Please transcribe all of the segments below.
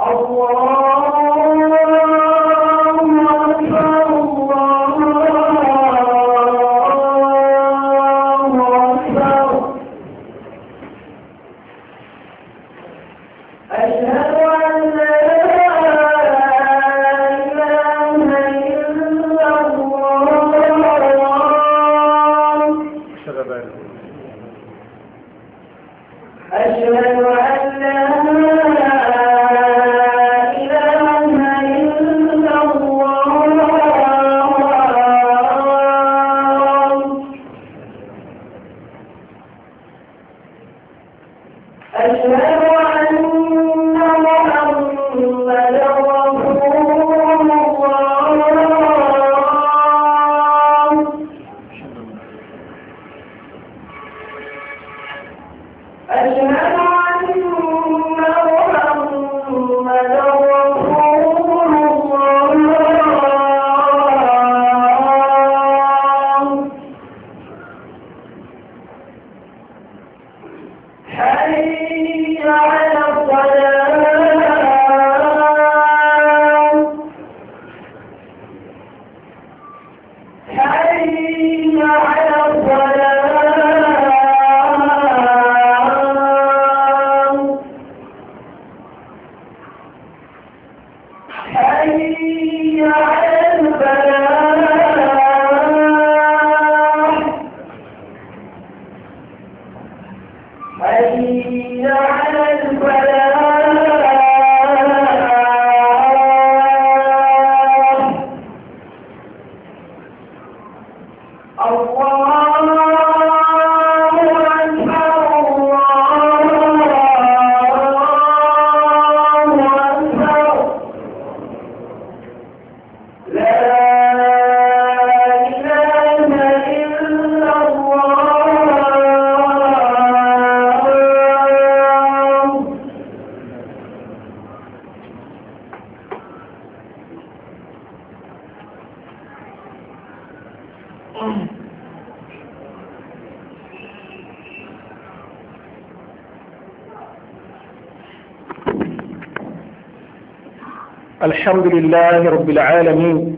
الحمد لله رب العالمين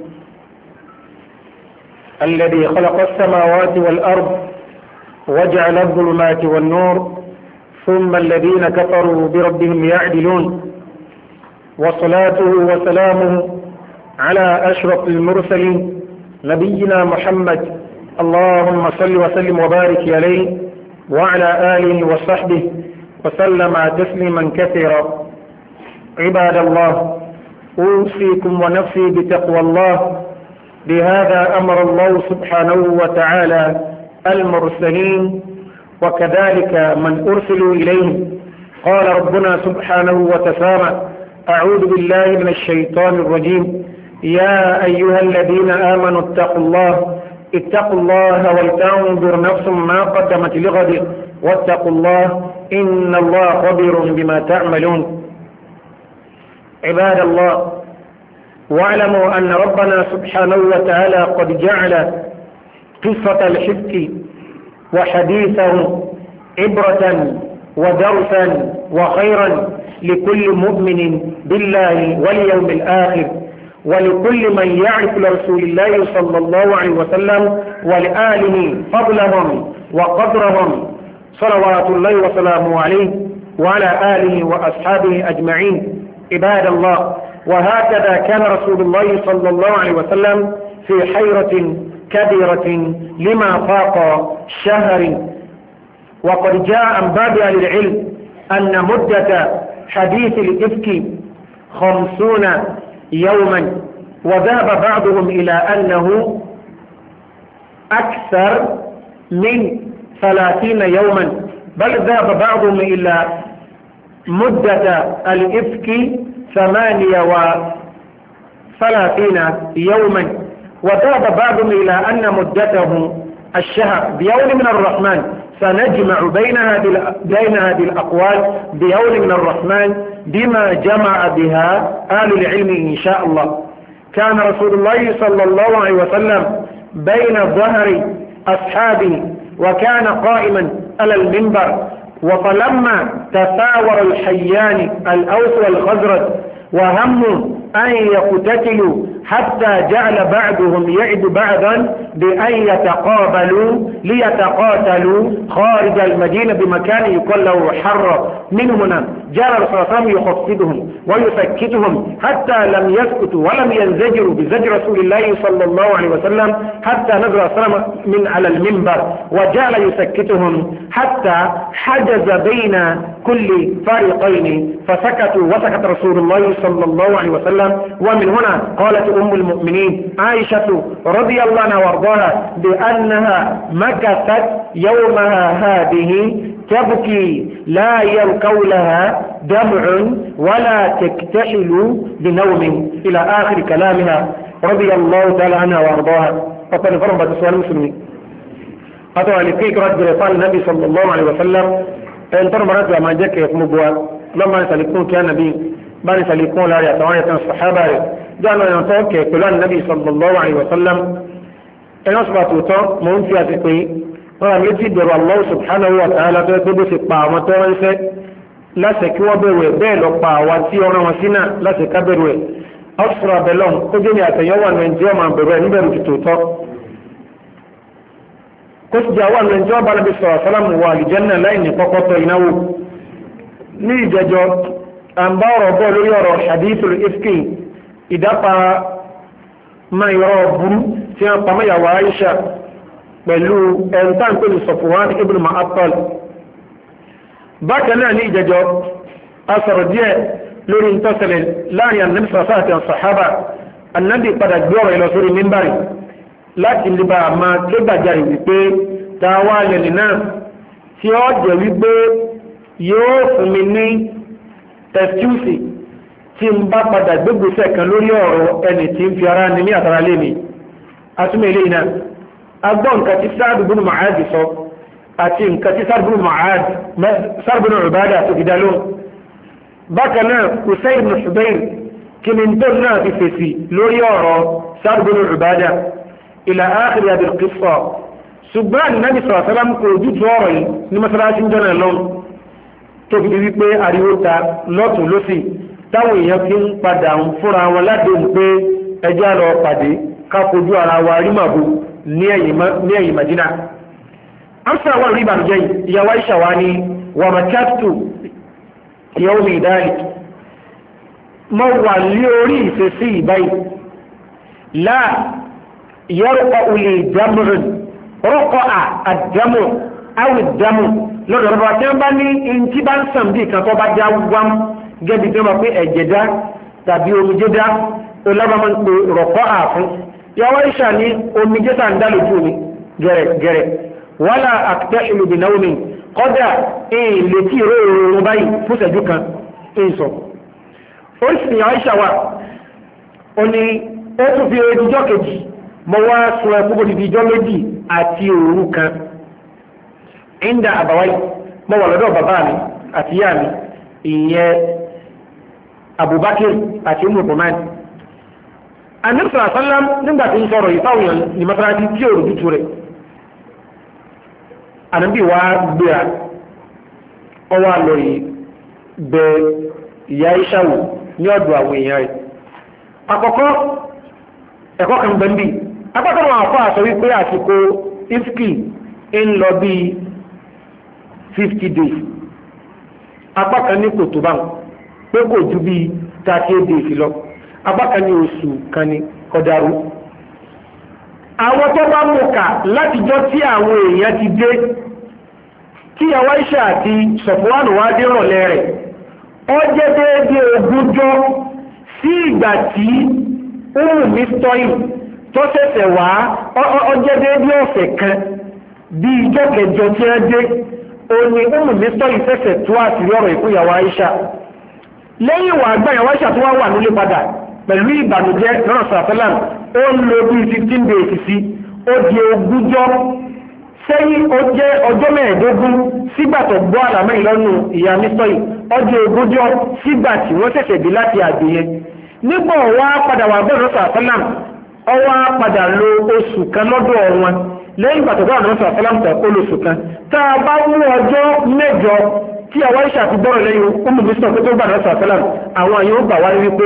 الذي خلق السماوات والأرض وجعل الظلمات والنور ثم الذين كفروا بربهم يعدلون، وصلاته وسلامه على أشرف المرسلين نبينا محمد، اللهم صل وسلم وبارك عليه وعلى آله وصحبه وسلم تسليما كثيرا. عباد الله، أوصيكم ونفسي بتقوى الله، بهذا أمر الله سبحانه وتعالى المرسلين وكذلك من أرسلوا إليه. قال ربنا سبحانه وتعالى: أعوذ بالله من الشيطان الرجيم، يا أيها الذين آمنوا اتقوا الله ولتنظر نفس ما قدمت لغد واتقوا الله إن الله خبير بما تعملون. عباد الله، واعلموا أن ربنا سبحانه وتعالى قد جعل قصة الحفك وحديثه عبرة ودرسا وخيرا لكل مؤمن بالله واليوم الآخر، ولكل من يعرف لرسول الله صلى الله عليه وسلم ولآله فضلهم وقدرهم صلوات الله وسلامه عليه وعلى آله وأصحابه أجمعين. عباد الله، وهكذا كان رسول الله صلى الله عليه وسلم في حيرة كبيرة لما فاق شهر. وقد جاء عن بعض أهل العلم أن مدة حديث الإفك 50 يوما، وذهب بعضهم إلى أنه أكثر من 30 يوما، بل ذهب بعضهم إلى مدة الإفك 38 يوما، وذهب بعضهم إلى أن مدته الشهر. بيوم من الرحمن سنجمع بين هذه الأقوال بيوم من الرحمن بما جمع بها أهل العلم إن شاء الله. كان رسول الله صلى الله عليه وسلم بين ظهر أصحابه وكان قائما على المنبر، وفلما تساور الحيان الأوس والخزرج وهم أن يقتتلوا حتى جعل بعضهم يعد بعضا بأن يتقابلوا ليتقاتلوا خارج المدينة بمكان يقال له حر. من هنا جعل الرسول صلى الله عليه وسلم يخفضهم ويسكتهم حتى لم يسكتوا ولم ينزجروا بزجر رسول الله صلى الله عليه وسلم حتى نزل السلام من على المنبر، وجعل يسكتهم حتى حجز بين كل فريقين فسكتوا وسكت رسول الله صلى الله عليه وسلم. ومن هنا قالت أم المؤمنين عائشة رضي الله عنها وارضاها بأنها مكثت يومها هذه تبكي لا يلقوا لها دمع ولا تكتحل بنوم إلى آخر كلامها رضي الله تعالى عنها وارضاها. فقد فرمت سؤال المسلمين أتوا لكيك رد رسال النبي صلى الله عليه وسلم أن ترى مرات ما جاك يكمبوا لما يسألكون كان نبي بل يسألكون لا يتوانية الصحابة جاءنا ينطوك كلان النبي صلى الله عليه وسلم أن أصبحت وطا مهم في أسقي ورميتي در الله سبحانه وتعالى تقول سيقبع وطوانسة لا سكوا بروي بيلو قبع واتيونا وسينا لا سكا بروي أسرى بلون كجني أتيوان من جيوما بروي نبرو جتوتا كس جاوان من جواب النبي صلى الله عليه وسلم والجنة لأني فقط ينو نيجاجو أنبارو بولو يورو حديث الإفكي إدافع ما يرى برو سيان قمي وعائشة بلو أنتان كل صفوان ابن معطل بكنا نيجاجو أثر ديه لوري انتصل لا النبي صلى الله عليه وسلم الصحابة النبي قد أجبر إلى سوري منبري láti lè bá a máa ké gbàjarè wípé ta wá lẹ́nì náà tí ó jẹ́ wípé yóò fún mi ní ẹ̀fíùsì tí ń bá padà gbégbèsè kan lórí ọ̀rọ̀ ẹni tí ń fi ara ní àtàrà lé mi. atúmọ̀ ilé iná agbọ́ nǹkan tí Sa'd ibn Mu'adh sọ àti nǹkan tí Sa'd ibn Ubadah tó fi dá lóhùn. bákan náà Usayd ibn Hudayr kí ni tó náà fi fèsì lórí ọ̀rọ̀ Sa'd ibn Ubadah إلى آخر هذه القصة. سبحان النبي صلى الله عليه وسلم كوجو جوري نمسرات جنا لون تبدي wípé ariwo ta lọ́tùn lósì táwọn èèyàn fi ń padà ń fúnra wọn ládùn pé ẹjọ́ lọ pàdé ká fojú ara wa rí màbú ní ẹ̀yìn Madina. amsa wà rí ìbànújẹ́ yìí ìyàwó Aisha wa ni wà màkàtù ìyàwó mi dáàlì mo wà lé orí ìfẹ́sí ìbáyìí láà يرقع لي دمع رقع الدمع أو الدمع لو ربطان بني انتبان سمدي كتو بجا وام جدي دمع في اجدا تبي omijeda olaba man ko رقع fún ya waisha ni omijeda ndalu juni gere wala aktahilu bi nawmin qada leti ro bayi fuseju kan so o si Aisha wa oni o tún fi ojo kejì mo wá sọ ẹkú di ìjọ méjì àti òru kan inda àbáwáyé mo wà lọ́dọ̀ bàbá mi àti ìyá mi ìyẹn Abubakar àti umurukumani anamsara sallam nígbà tí ń sọ̀rọ̀ ìfáwọn ní masalasi tí òru tútù rẹ̀ ànábì wá gbéra ọwọ́ àlọ́yé bẹ ìyá ìṣàwò ní ọ̀dọ̀ àwọn èèyàn rẹ̀ àkọ́kọ́ ẹ̀kọ́ kan gbẹ̀mbì apákan wọn àfọ́ àsọ wípé àsìkò ifki ń lọ bí 50 days apákan ní kò tó bá pé kò ju bí 38 days lọ apákan ní oṣù kan ní kọdarú. àwọn tó bá mú kà látijọ́ tí àwọn èèyàn ti dé tí ìyàwó Aisha àti Sọfwan wá dé rọ̀lẹ́ rẹ̀ ó jẹ́ déédéé ogúnjọ́ sí ìgbà tí mi stọ́yìn tó ṣẹ̀ṣẹ̀ wá ọjọ́ déédé ọ̀sẹ̀ kan bí ìjọ kẹjọ tí wọ́n dé òní mi stọ́yìn ṣẹ̀ṣẹ̀ tó àṣírí ọ̀rọ̀ ìfúnyàwó Aisha lẹ́yìn ìwà àgbà ìyàwó Aisha tó wá wà nílé padà pẹ̀lú ìbànújẹ́ lọ́nà sàfẹ́làn ó ń lo bí 15 days sí ó di ogúnjọ́ sẹ́yìn ó jẹ́ ọjọ́ mẹ́ẹ̀ẹ́dógún sígbà tó gbọ́ àlàmẹ́ ìlọ́nu ìyá mi stọ́yìn ọjọ́ ogúnjọ́ sígbà tí wọ́n ṣẹ̀ṣẹ̀ dé láti àgbè yẹn nígbà wá padà wà bẹ́ẹ̀ lọ́sọ̀ àfẹ́lám ọwá padà lo oṣù kan lọ́dọ̀ wọn lẹ́yìn ìgbà tó bá lọ́sọ̀ àfẹ́lám tẹ̀ ó lóṣù kan tá a bá mú ọjọ́ mẹ́jọ tí àwọn Aisha ti gbọ́rọ̀ lẹ́yìn ọmọ mi sọ pé tó gbà lọ́sọ̀ àfẹ́lá àwọn àyàn gbà wá wípé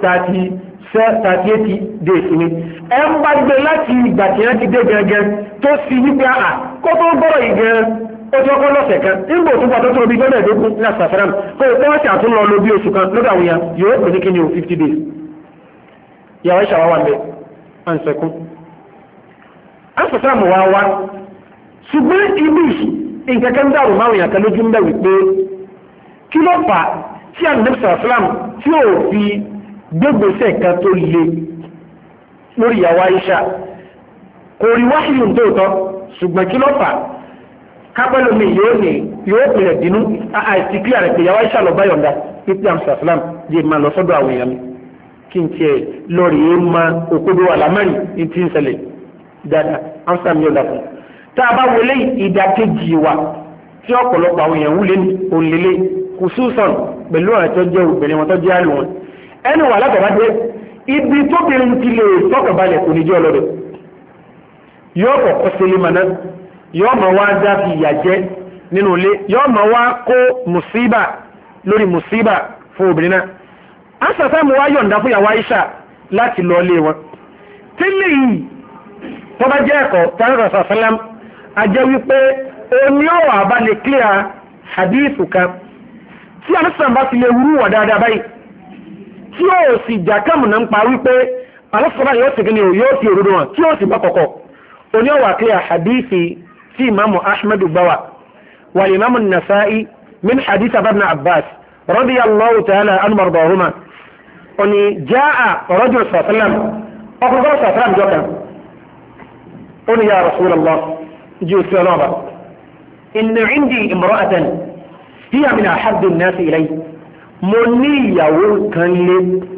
38 days ni ẹ ń bá gbé láti ìgbà tí wọ́n ti dé gẹ́gẹ́ tó sì wípé àà kó tó gbọ́rọ̀ yìí gan ó ti ọkọ̀ lọ́sẹ̀ kan nígbà tó gbàtọ́ tó bí gbọ́dọ̀ ẹ̀dógún ní àṣàfẹ́lá kó o tẹ́wọ́ sí àtún lọ lóbi oṣù kan lọ́dọ̀ àwọn èèyàn yóò pè ní kí ni o 50 days ìyàwó Aisha wà ń bẹ à ń sẹkún àṣàfẹ́lá mọ̀ wá wá ṣùgbọ́n ibi nǹkan kan dàrú máa wòyàn kan lójú ń bẹ̀ wípé kí ló fà tí Ànábì sàlám tí ò fi gbégbèsè kan tó le lórí ìyàwó Aisha kò rí wáṣíù tó tọ́ ṣùgbọ́n kí ló fà kápẹ́lómi yóò pèlè dínú àìsíkí àrẹ pé ìyàwó Aisha lọ bá yọ̀ǹda pípé Ànábì sàlám di máa lọ sọ́dọ̀ àwọn èèyàn mi kí n tiẹ̀ lórí ẹ̀ máa òkodo àlámẹ́rin ní ti ń ṣẹlẹ̀ dáadáa amsa mi yọ̀ǹda fún tá a bá wọlé ìdákejì wa tí ọ̀pọ̀lọpọ̀ àwọn èèyàn wúlé ní òlélé kùsùsàn pẹ̀lú àwọn tó jẹ́ obìnrin wọn tó jẹ́ àlù wọn ẹni wà látọ̀bádé ibi tóbìnrin ti lè tọ́kàbalẹ̀ kò ní jẹ́ ọlọ́dẹ yóò kọ̀kọ́ sílé maná yóò máa wá dá fi ìyà jẹ nínú ilé yóò máa wá kó mùsíbà lórí mùsíbà fún obìnrin náà asàtà mu wá yọ̀ǹda fún ìyàwó Aisha láti lọ ilé wọn tẹ́lẹ̀ yìí tó bá jẹ́ ẹ̀kọ́ tàbí sàlám ajẹ́ wípé oní ọ̀wà bá lè clear hadithu kan tí alẹ́sàn bá ti lè wúrú wà dáadáa báyìí tí ó sì jàkàmù náà ń pa wípé alẹ́sàn yóò sì gíní yóò fi òdodo wọn tí ó sì bá kọ̀kọ̀ oní ọ̀wà clear hadithi tí imamu ahmadu bawa wà imamu nasa'i min hadith abadna abbas radiyallahu ta'ala an mardahuma oni jaa rajul sallam ọkùnrin sallam jọkan oni ya rasulallah جوت رابع إن عندي امرأة هي من أحب الناس إلي مني يو كان لي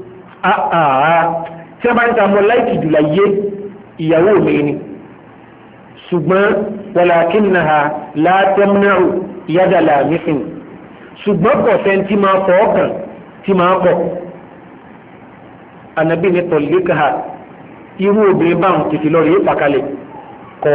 سبعا أنت ملايك دلي يو ميني سبحان ولكنها لا تمنع يد لامس سبحان قسن تما فوقا تما فوق النبي نطلقها يرو بيبان تفلوري فكالي كو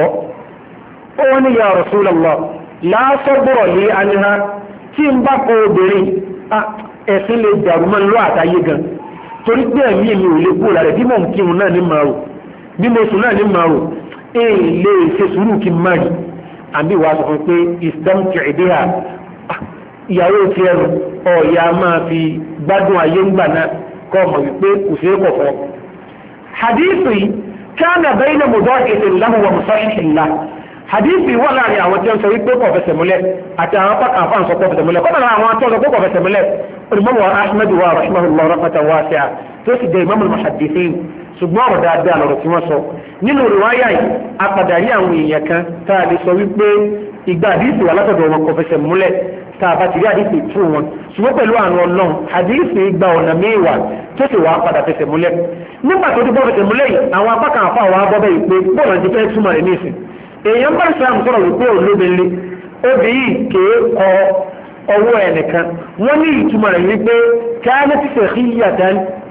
ó ní ya Rasulullah lásọ́bọ̀rọ̀ lé aníhá tí ń bá kọ obìnrin ẹ̀sìn lè dàrúmọ́ lọ àtàyé gan torí pé ẹ̀mí èmi ò lè kú lára bí mò ń kírun náà ní màrò bí mo sùn náà ní màrò èyí lè ṣe sùúrù kí n má rí àbí wàá sọ fún pé islam ti ẹ̀dẹ́ à ìyàwó ti ẹrù ọ̀ọ́yà máa fi gbádùn ayé ń gbà náà kọ́ ọmọ wípé kò sí ẹ̀kọ́ fọ́ hadithu yìí kana bayna mudahirin lahu wa musahihin lahu hadithi wà láàrin àwọn tí ó ń sọ wípé kò fẹsẹ̀ múlẹ̀ àti àwọn apákan àfáà ń sọ kò fẹsẹ̀ múlẹ̀ kọ́nà àwọn tí ó sọ kò fẹsẹ̀ múlẹ̀ olùmọ̀wọ̀ ahmed wa rahimahullah rahmatan wasi'a tó sì jẹ́ imam al-muhaddithin ṣùgbọ́n ọ̀rọ̀ dáadáa lọ́rọ̀ tí wọ́n sọ nínú riwaya yìí apàdàrí àwọn èèyàn kan tá a lè sọ wípé ìgbà hadithi wà látọ̀dọ̀ wọn kò fẹsẹ̀ múlẹ̀ tá a bá ti rí hadithi tú wọn ṣùgbọ́n pẹ̀lú àwọn ọlọ́run hadithi gba ọ̀nà mẹ́wàá tó sì wà padà fẹsẹ̀ múlẹ̀ nígbà tó ti bọ́ fẹsẹ̀ múlẹ̀ yìí àwọn apákan àfáà wà bọ́ bẹ́ẹ̀ pé bọ́ọ̀lù ti fẹ́ túmọ̀ rẹ̀ ní ìsìn èèyàn bá ìsìlámù sọ̀rọ̀ wípé olóbìnrin obì yìí kéé kọ ọwọ́ ẹnìkan wọ́n ní ìtumọ̀ rẹ̀ wípé káyọ̀ ti fẹ̀ kí yàtọ̀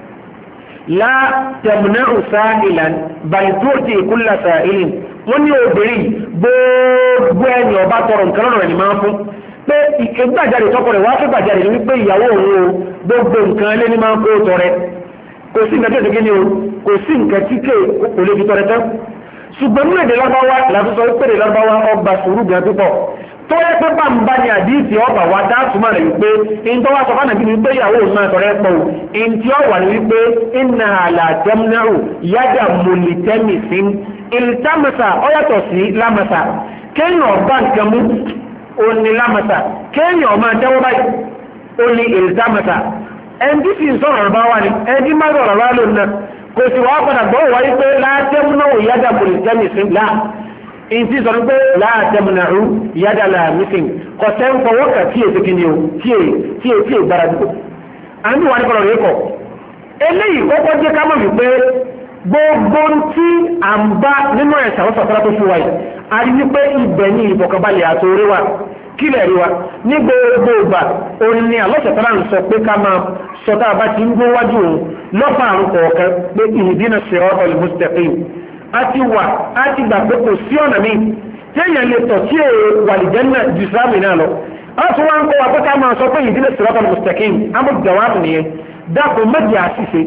la tẹ̀mùnà ọ̀sáìlàn bàìtúrtì ìkúlà sàìlìn wọ́n ní obìnrin gbogbo ẹni ọba tọrọ nǹkan lọ́rọ̀ ẹni máa fún pé ìgbàjáde tọkọ rẹ̀ wá fẹ́ gbàjáde ní wípé ìyàwó òun o gbogbo nǹkan lé ní máa ń kó tọrẹ kò sí nǹkan tí ó kò sí nǹkan tí kò lè fi tọrẹ tán ṣùgbọ́n ní èdè lábáwá làtúnṣọ ìpèrè lábáwá ọba sùúrù gan púpọ̀ tó yẹ pé bá ní àdíìsì ọba wa dáàtúmọ̀ rẹ̀ wípé in tó wá sọ fánà bí ní wípé ìyàwó òun náà tọrẹ pọ̀ in tí ó wà ní wípé iná àlàtẹ́mnáù yádà mọ̀lìtẹ́mìsí ìlítàmẹ́sà ó yàtọ̀ sí lámẹ́sà kéèyàn ọba nǹkan mú ó ní lámẹ́sà kéèyàn ọmọ tẹ́wọ́ báyìí ó ní ìlítàmẹ́sà ẹni tí sì ń sọ̀rọ̀ bá wà ní ẹni má sọ̀rọ̀ bá lónìí náà kò sì wá padà gbọ́ wáyé pé látẹ́múnáwó yádà mọ̀lìtẹ́mìsí láà ìntí sọ pé láàtẹ̀mùnàrú yádàlá mísìn kọ̀tẹ́ ń fọwọ́ kà tí èsì kìíní o tí è gbára dúkọ̀. a ń bí wà ní kọlọ̀ rẹ̀ kọ̀ eléyìí kọ́kọ́ jẹ́ ká mọ̀ wípé gbogbo tí a ń bá nínú ẹ̀sà ó sọ̀tọ́lá tó fún wa yìí a rí wípé ibẹ̀ ní ìfọ̀kànbalẹ̀ àtòrí wa kílẹ̀ rí wa ní gbogbo ìgbà òun ni àlọ́sọ̀tọ́lá ń sọ pé ká máa sọ̀tà bá ti ń gbó wájú òun lọ́fà àrùn kọ̀ọ̀kan pé ihdina siratal mustaqim àti wà àti gbà pé kò sí ọ̀nà mi tí èèyàn lè tọ̀ tí èè wà lè jẹ́nà jù sáàmì náà lọ أصلا قوة قطع ما صوتي يدين الصراط المستقيم أمر الجواب نيه داكو مجي عسيسي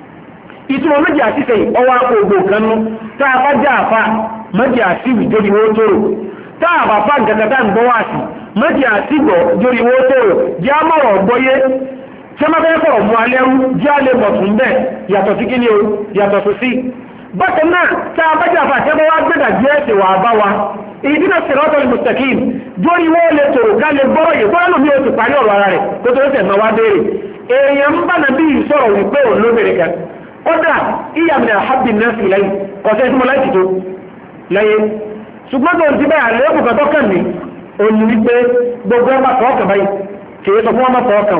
ìtumọ̀ méjì àṣìṣe ọwọ́ àpògbò kanú táà bá já àfá méjì àṣìwì jórí wó tóòrò táà bá fà gẹ̀gẹ̀dá ń gbọ́wà sí méjì àṣìgbọ̀ jórí wó tóòrò jẹ́ àmọ̀rọ̀ gbọ́yé tí a máa fẹ́ sọ̀rọ̀ mú alẹ́rú jẹ́ alẹ́ bọ̀ tún bẹ́ẹ̀ yàtọ̀ sí kíní o yàtọ̀ sí sí bákan náà táà bá já àfá tẹ́bọ́ wá gbẹ́dà jẹ́ ẹ̀sẹ̀ wà bá wa ìdínà siratal mustaqim jórí wó lè tòrò ká lè gbọ́rọ̀ yìí kó lánàá mi ò ti parí ọ̀rọ̀ ara rẹ̀ kó tó ṣẹ̀ máa wá béèrè èèyàn ń bá nàbí ìsọ̀rọ̀ wípé òun lóbìnrin kan kódà ìyàmìnà àhábì náà sí láyé kọ̀ọ̀sẹ̀ tí mo láìsí tó láyé ṣùgbọ́n tó ti bẹ́ẹ̀ àlẹ́kùn kan tọ́kàn ní òní wípé gbogbo ọmọ fọ́ọ̀kàn báyìí kìí sọ fún ọmọ fọ́ọ̀kàn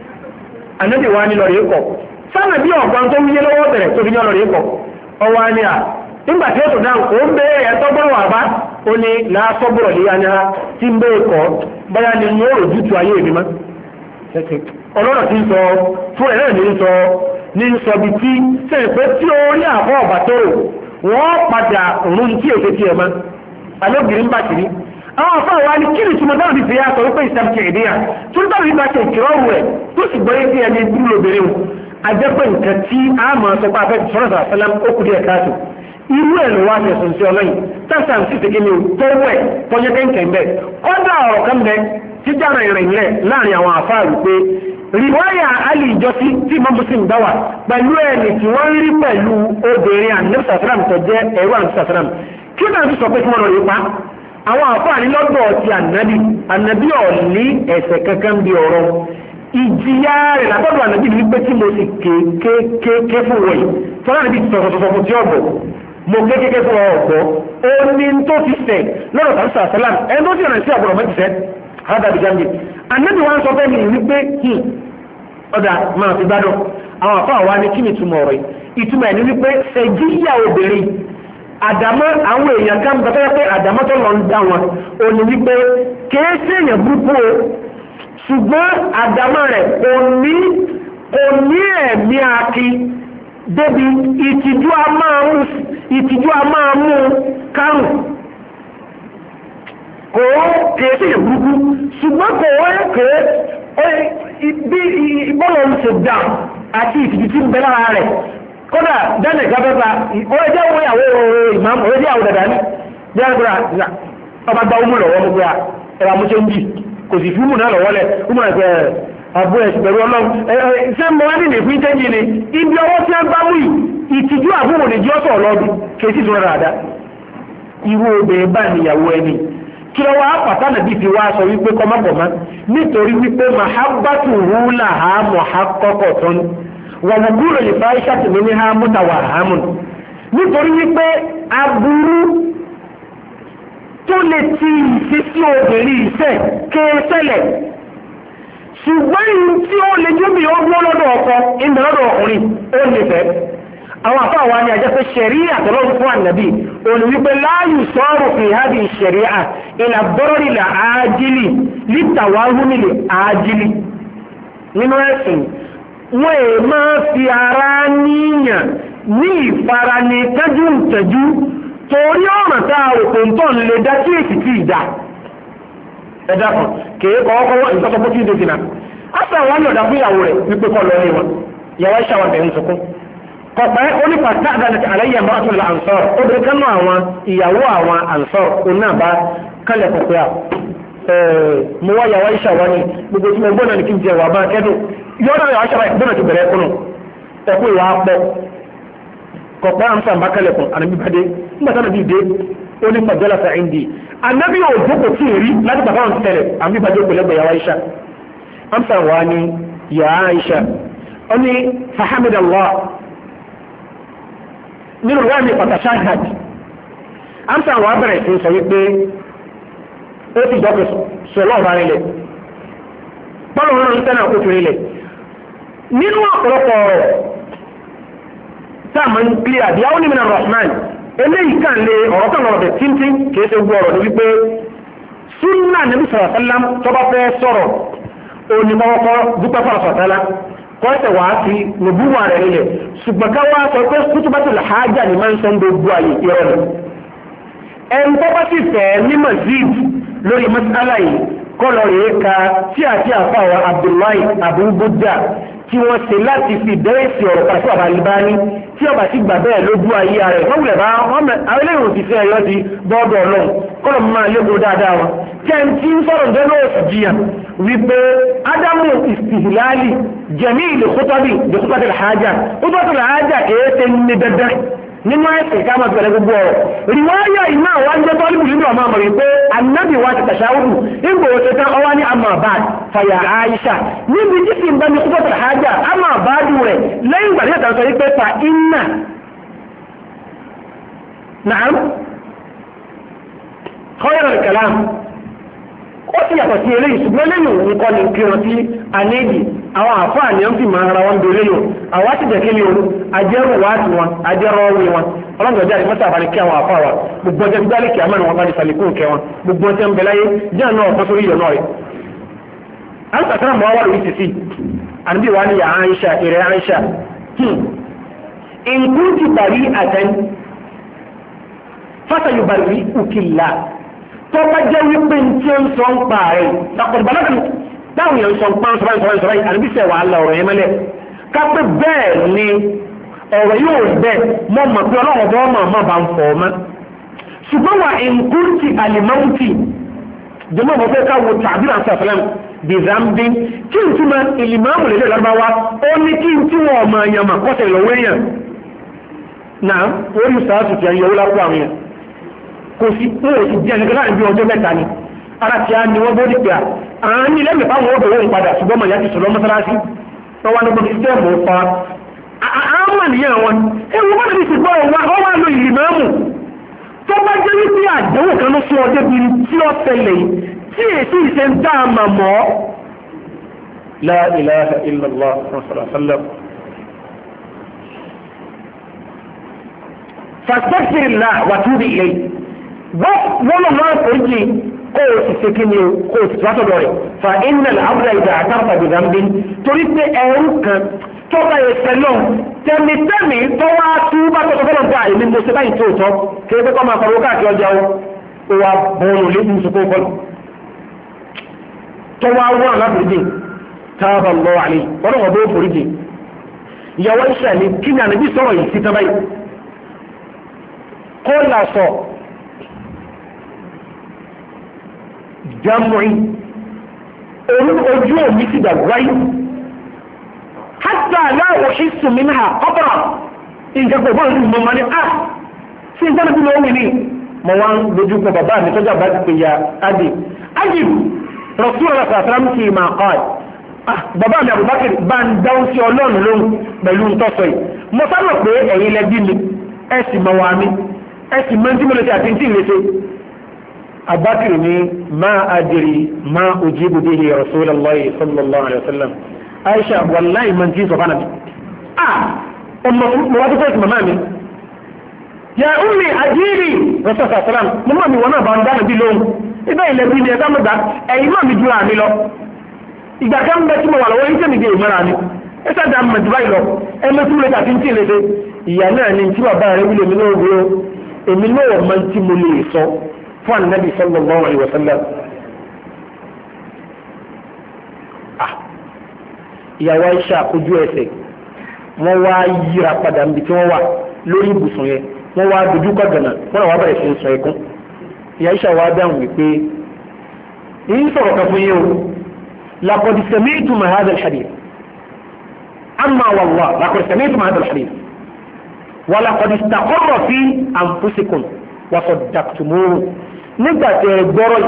ànábì wa ní lọ́rẹ̀ ikọ̀ sáàmì bí ọ̀gbọ́n tó wúyé lọ́wọ́ bẹ̀rẹ̀ tó fi ní ọlọ́rẹ̀ ikọ̀ ọwọ́ ni à nígbà tí ó tó dáhùn ó ń bẹ́ẹ̀ ẹ̀ tọ́gbọ́n wà bá ó ní láàsọ́bùrọ̀ lé ya ní ha tí ń bẹ́ẹ̀ kọ́ báyà ni yóò rò jútu ayé mi mọ́ ọlọ́rọ̀ tí ń sọ fún ẹ̀ náà ní ń sọ bí tí sẹ́yìn pé tí ó rí àbọ̀ ọ̀bà tó rò wọ́n padà òun tí èsè tí ẹ̀ mọ́ alóbìnrin bá ti rí àwọn afọ àwọn ni kí ni tí mo dáhùn ti fi yá sọ wípé ìsàmì ìdíyà tó ń dáhùn ìgbà ìkìrọ̀rù ẹ̀ tó sì gbọ́ yé ẹni dúró lóbìnrin o àjẹpẹ́ nǹkan tí a máa sọ pé afẹ́ sọ́nà sàlám ó kù díẹ̀ káàtó irú ẹ̀ ló wá ní ẹ̀sùn sí ọlọ́yin tásà ń sì tẹ́kẹ́ ní o tó wẹ̀ tọ́jọ́ kẹ́ńkẹ́ bẹ́ẹ̀ kọ́dà ọ̀rọ̀ kan bẹ́ẹ̀ tí jára ìrìn lẹ̀ láàrin àwọn àfáà wípé riwaya ali ìjọsí tí imam muslim dáwà pẹ̀lú ẹni tí wọ́n rí pẹ̀lú obìnrin àníṣàtàràm tó jẹ́ ẹ̀rọ àníṣàtàràm kí náà ti sọ pé kí wọ́n lọ rí pa àwọn àfáàní lọ́dọ̀ ti ànàbí ọ̀ní ẹ̀ṣẹ̀ kankan bí ọ̀rọ̀ ìjìyà rẹ̀ látọ̀dọ̀ ànàbí ní pé tí mo sì kéèké fún wọ̀nyí tọ́lá níbi sọ̀tọ̀tọ̀ fún tí ọ̀gbọ̀ mo kéèké fún ọ̀gbọ̀ ó ní tó ti sẹ̀ lọ́dọ̀ àníṣàtàràm ẹni tó ti rìn sí àbúrò mẹ́tìsẹ́ adábìjáde ànàbí wọn sọ fẹ́ mi wípé ọ̀dà máa fi gbádùn àwọn àfáà wa ní kí ni ìtumọ̀ ọ̀rọ̀ ìtumọ̀ ẹ̀ ní wípé ṣèjìyà obìnrin àdámọ́ àwọn èèyàn kan bá tẹ́lẹ̀ pé àdámọ́ tó lọ ń dá wọn ò ní wípé kéésì èèyàn burúkú o ṣùgbọ́n àdámọ́ rẹ̀ kò ní ẹ̀mí aki débi ìtìjú a máa mú kárùn kò kéésì èèyàn burúkú ṣùgbọ́n kò wọ́n bí ìbọ́lọ̀ ń ṣe dà àti ìtìjú tí ń bẹ lára rẹ̀ kódà dẹ́nẹ̀ gábẹ́fà ọjọ́ ìwé ìyàwó ìmáàmù ọjọ́ ìyàwó dàdà ní jẹ́rẹ́gbẹ́ra ọba gba ọmọ lọ́wọ́ mú gbé ẹwà mú ṣe ń bì kò sì fún mù náà lọ́wọ́lẹ̀ ọmọ ẹgbẹ́ àbú ẹ̀ pẹ̀lú ọlọ́run ṣé mo wá nílé fún jẹ́jì ni ibi ọwọ́ tí wọ́n gbá mú ìtìjú àbúrò lè jẹ́ ọ̀sọ̀ ọlọ́dún kèsì tó rẹ̀ àdá irú obìnrin bá níyàwó ẹni kí lọ wá pàtàkì bí fi wá sọ wípé kọmọkọmọ nítorí wípé mahabbatu hula ha muhaqqaqo tán wọ̀mọ̀gúrò lè fà ìṣàtìmí ní ha mútàwà hàmùn nítorí wípé aburú tó lè ti ìṣe sí obìnrin ìṣẹ́ kéèṣẹ́lẹ̀ ṣùgbọ́n tí ó lè jóbi ọgbọ́n lọ́dọ̀ ọkọ ìmọ̀lọ́dọ̀ ọkùnrin ó nífẹ̀ẹ́ àwọn àfáà wa ní àjẹ́fẹ́ ṣẹ̀rí àtọ́lọ́run fún ànàbí òní wípé láàyù sọ́rọ̀ fi hádì ṣẹ̀rí à ìlà bọ́rọ̀lì àájílì lítàwáhúnilè àájílì nínú ẹ̀sìn wọ́n è máa fi ara níyàn ní ìfara ní tẹ́jú ìtẹ́jú torí ọ̀nà táa òpóntọ́ lè dá sí èsì tí ìdá ẹ̀dá kan kèé kọ́kọ́wọ́ ìtọ́sọ́pọ̀ tí ìdó jìnà ápẹ́ àwọn ní ọ̀dá fún ìyàwó rẹ̀ wípé kọ́ lọ wọn yàwó ìṣàwọn bẹ̀rẹ̀ ń sọkún kọ̀pẹ́ onípàtà àdánàtì àlẹ́yẹ̀ mọ́tòlá àǹsọ́r obìnrin kan náà àwọn ìyàwó àwọn àǹsọ́r onáàbá kálẹ̀ kọ̀pẹ́ à mo wá yàwó ìṣàwọn ni gbogbo tí mo gbọ́nà ní kí n jẹ wà bá kẹ́dùn yọ́nà yàwó ìṣàwọn ìgbọ́nà ti bẹ̀rẹ̀ kúnnù ẹkú ìwà pọ̀ kọ̀pẹ́ àmsà bá kálẹ̀ kùn ànàbí bá dé nígbàtà nàbí dé ó ní pàjọ́lá sa indi ànàbí yóò jókòó tí ì rí láti bàbá wọn tẹ̀lẹ̀ àmì bá jókòó lẹ́gbẹ̀ẹ́ yàwó ìṣà àmsà wà ní yàá ìṣà ó ní fahamidallah nínú wá ní pàtàṣáhàd àmsà wà bẹ̀rẹ̀ sí sọ wípé ó ti dọ́kẹ̀ sọ̀lọ́ ọ̀rọ̀ rẹ̀ bọ́lọ̀ rẹ̀ ń tẹ́nà ó fi rí nínú ọ̀pọ̀lọpọ̀ ọ̀rọ̀ táàmà ń kílé àdíyàwó ní mìíràn rahman eléyìí kàn lè ọ̀rọ̀ kan lọ́rọ̀ bẹ̀ tíntín kìí ṣe gbọ́ ọ̀rọ̀ ní wípé súnà nàbí sàrásálám tó bá fẹ́ sọ̀rọ̀ onímọ̀ọ́kọ́ dúpẹ́ fàrásàtálá kọ́ẹ̀tẹ̀ wá sí nùbúwà rẹ̀ nílẹ̀ ṣùgbọ́n ká wá sọ pé kútùbátùl hájà ní máa ń sọ gbogbo àyè ìrọ̀lẹ̀ ẹn tó bá sì fẹ́ ní mazid lórí mas'ala yìí kọ́lọ̀ rèé ka tí àti àfàwà Abdullahi Abu Budda tí wọ́n ṣe láti fi dẹ́ẹ̀sì ọ̀rọ̀ pàṣẹ àbá Albani tí ọba ti gbà bẹ́ẹ̀ lójú ayé rẹ̀ wọ́n wulẹ̀ bá àwọn eléyìí òṣìṣẹ́ ẹ̀yọ́ ti bọ́ọ̀dọ̀ ọlọ́run kọ́lọ̀ máa lébo dáadáa wọn kẹ́ntì ń sọ̀rọ̀ ǹdẹ́nu òsì jiyàn wípé ádámù ìsìhìláàlì jẹ̀mí ìlú kútọ́bì ìdókútọ́bì làájà kútọ́bì làájà kèé ṣe ní dandan nínú ẹ̀sìn ká máa bẹ̀rẹ̀ gbogbo ọ̀rọ̀ riwaya iná wa ń jẹ́ tọ́lìbù nínú ọmọ àmọ̀ wípé annabi wa ti tàṣáwùrù ìgbò òṣè tán ọwá ní amabad fàyà Aisha níbi jísì ń bá ní kúbọ̀tà hajjá amabadu rẹ̀ lẹ́yìn ìgbà nígbà tàbí wípé fa iná na'am khayral kalam ó sì yàtọ̀ sí eléyìí ṣùgbọ́n lẹ́yìn nǹkan ní kíran sí anéèdì àwọn àfáà ní ọ́n fi máa ara wọn bèèrè yòó àwọn á ti jẹ́ kíni ooru ajẹ́rù wá sí wọn ajẹ́rù ọ̀wé wọn ọlọ́gbọ̀n jáde mọ́tà àbálẹ̀ kí àwọn àfáà wa gbogbo ọjọ́ gbálẹ̀ kí àmọ́ wọn bá ní sàlékún kẹ wọn gbogbo ọjọ́ ń bẹ láyé jẹ́ náà ọ̀pọ̀ sórí ìyọ̀ náà rẹ̀. alùpàtàrà mọ́ wà lórí títí àníbí wa ní ya Aisha ìrẹ́ Aisha ìkúntì bàrí àtẹn fásayù bàrí òkìlá tó bá jẹ́ wípé tí ó ń sọ ń pa rẹ̀ lápọ̀dùbálẹ́kùn dáhùn yẹn sọ ń pa sọ́rọ̀ àníbísẹ̀ wà á la ọ̀rọ̀ yẹn mẹ́lẹ̀ kápẹ́ bẹ́ẹ̀ ni ọ̀rọ̀ yóò bẹ́ẹ̀ mọ́ mọ̀ pé ọlọ́run bọ́ mọ̀ bá ń fọ̀ ọmọ ṣùgbọ́n wà ìkúntì àlìmọ́ǹtì jẹ́mọ́ mọ̀ fẹ́ káwọ tàbí àti àfẹ́lẹ́m bìzàmbín kí n túmọ̀ ìlìmọ́ọ̀mù lè lọ́gbàwá ó ní kí n tí wọ́n ọmọ èèyàn mà kọ́sẹ̀ lọ́wọ́ èèyàn náà orí sàásù ti ayẹwo lápò àwọn èèyàn kò sí pé òsì jẹ́ ẹnìkan láàrin bí ọjọ́ mẹ́ta ni ara ti á ní wọ́n bó dìpẹ́ àwọn ní lẹ́mìí fáwọn ó bẹ̀rẹ̀ padà ṣùgbọ́n mọ̀ yàtì sọ̀rọ̀ mọ́sálásí wọ́n wá ní gbogbo sísẹ́ẹ̀mù fa àwọn nìyẹn wọn ewu bá ti ṣùgbọ́n wọ́n wá lo ìlìmọ́ọ̀mù tó bá jẹ́ wípé àdéhùn kan ló sún ọdẹ bíi tí ó ṣẹlẹ̀ tí èsì ìṣe ń dá àmà mọ́ la ilaha illallah sallam fastaghfirullah wa tub ilayhi wọ́n lọ máa foríjì kó o sì ṣe kí ni o kó o sì tó àtọ̀dọ̀ rẹ̀ fa innal abda idha i'tarafa bi dhanbin torí pé ẹrú kan tó bá yẹ sẹ́lọ̀ tẹ̀mítẹ́mì tó wá tú bá tó tó fọ́lọ̀ bá èmi mo ṣe báyìí tó tọ́ kí ẹgbẹ́ kọ́ máa fọwọ́ káàkiri ọjà o wa bọ́ọ̀lù lébùú sọ fún fọlọ̀ tó wá wọ́n alábòrìjì tábà lọ àlè wọ́n wọ́n bó foríjì ìyàwó iṣẹ́ ni kí ni ànábì sọ̀rọ̀ yìí sí tán báyìí kó là sọ jamui ojú omi ti dàgbáyé hátà láwọ̀ ìsù minha ọ̀pọ̀rọ̀ ìjọba ìbọn ìlú mọ̀ ní à sí ìjọba bí lọ́wọ́ ní mọ̀ wá ń lójú pọ̀ bàbá mi tọ́jà bá ti pè ya adì ajib Rasulullah sàtàràm kì í máa kọ́ ẹ̀ bàbá mi Abubakar bá ń dáhùn sí ọlọ́run lóhùn pẹ̀lú ntọ́sọ yìí mo sábà pé ẹ̀yin lẹ́bí mi ẹ sì mọ̀ wá mi ẹ sì mọ̀ tí mo lè ṣe àti tí ì lè ṣe Abubakar ní máa adìrì máa ujibu bihi Rasulullah sallallahu alaihi wasallam Aisha wallahi man ti sọ fana mi ọmọ mo wá tó fẹ́ màmá mi ya ummi ajiri Rasulullah sallam mọ́mọ́ mi wọ́n náà bá ń dáná bí lóhùn ibẹ̀ ilẹ̀ bí ní ẹ̀ká mọ́gbà ẹ̀yìn náà mi dúró àmì lọ ìgbà kan bẹ tí mo wà lọ́wọ́ yíṣẹ́ mi dé ìmọ̀ra mi ẹ sáà mọ̀ jù báyìí lọ ẹ mọ́ tí mo lè tàbí tí ì lè ṣe ìyá náà ni tí bàbá rẹ wílé mi náà wúro èmi náà mọ tí mo lè sọ fún Ànábì sallallahu alaihi wasallam ìyàwó Aisha ojú ẹsẹ̀ wọ́n wá yíra padà níbi tí wọ́n wà lórí ibùsùn yẹn wọ́n wá dojú kọ gànà wọ́n wá bẹ̀rẹ̀ sí ń sọ ẹkún ìyá Aisha wá dáhùn wípé èyí sọ̀rọ̀ kan fún yín o laqad sami'tum hadha al-hadith amma wallah laqad sami'tum hadha al-hadith wa laqad istaqarra fi anfusikum wa saddaqtumuhu nígbà tí ẹ gbọ́rọ̀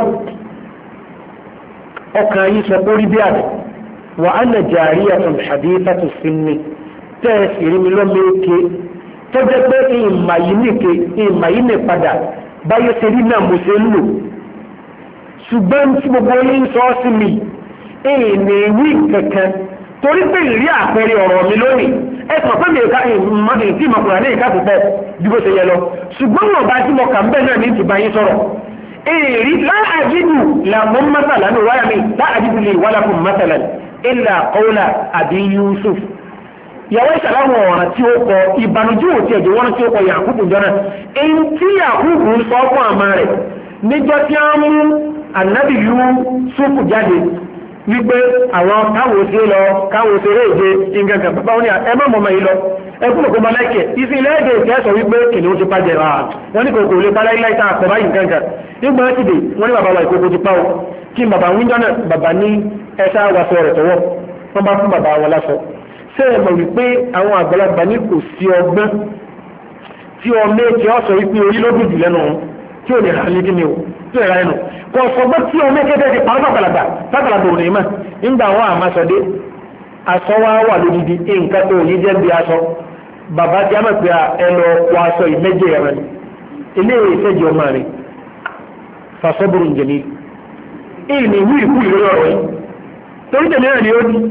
ọkàn yìí sọ pé orí bí àdé wa ana jariyatun hadithatu sinni tẹ́ẹ̀sì mi lọ́mẹ́ẹ̀kẹ́ tó jẹ́ pé ìmàyí ní padà báyé ṣe rí náà mo ṣe ń lò ṣùgbọ́n tí gbogbo yín sọ sí mi èèmì wí kankan torí pé ìrí àpẹẹrẹ ọ̀rọ̀ mi lónìí ẹ̀sùn pé mi ìdí ìmọ̀kùnrin ní ìka púpọ̀ bí bó ṣe yẹ lọ ṣùgbọ́n wọn bá tí mo kà ń bẹ̀ náà ní ìtìbá yín sọ̀rọ̀ èèrí láàjídù làwọn mọ́sàlá ní wáyà mi láàjídù lè wà lákùn mọ́sàlá ilà qawla Abi Yusuf yàwó ìṣàláwọ̀ ọ̀ràn tí ó kọ ìbànújú òtí ẹ̀jẹ̀ wọ́n tí ó kọ Yakubu jọ́nà èyí tí Yakubu ń sọ fún àmà rẹ̀ níjọ́ tí a mú ànábì Yúsúfù jáde wípé àwọn káwò sí réje ìgbẹ̀gbẹ̀ bàbá wọn ni ẹ má mọ̀mọ̀ yìí lọ ẹkùn òkú mọ́láìkẹ̀ ìsìn ilẹ̀ èdè ìkẹ́sọ̀ wípé kìnnìún ti pàjẹ́ wọ́n ní kòkò lè pàlá ilẹ̀ ìta àkọ́bá yìí nǹkan nígbà tí dè wọ́n ní bàbá wa ìkókò ti pàwọ́ kí bàbá wíńdọ́ náà bàbá ní ẹsẹ̀ àwàsọ rẹ̀ tọwọ́ wọ́n bá fún bàbá wọn lásọ ṣé ẹ mọ̀ wípé àwọn àgbàlagbà ní kò sí ọgbọ́n tí ọmọ èkè ọ̀sọ̀ wípé orí ló dùn jù lẹ́nu tí ò ní hàn ní kíni o tí ò ní ẹnu kò sọgbọ́n tí ọmọ èkè tẹ́ ti pa bàgbàlagbà ò ní mà nígbà wọn àmásọdé aṣọ wa wà lódìdí nǹkan tó yí jẹ́ bí aṣọ bàbá tí a mọ̀ pé ẹ lọ kó aṣọ ìmẹ́jẹ rẹ̀ ilé ìfẹ́jọ ọmọ rẹ̀ fasọ́bùrù jẹ̀mí ìní ìwú ìkú ìlú ọ̀rọ̀ yìí torí tẹ̀lé rẹ̀ ni ó ní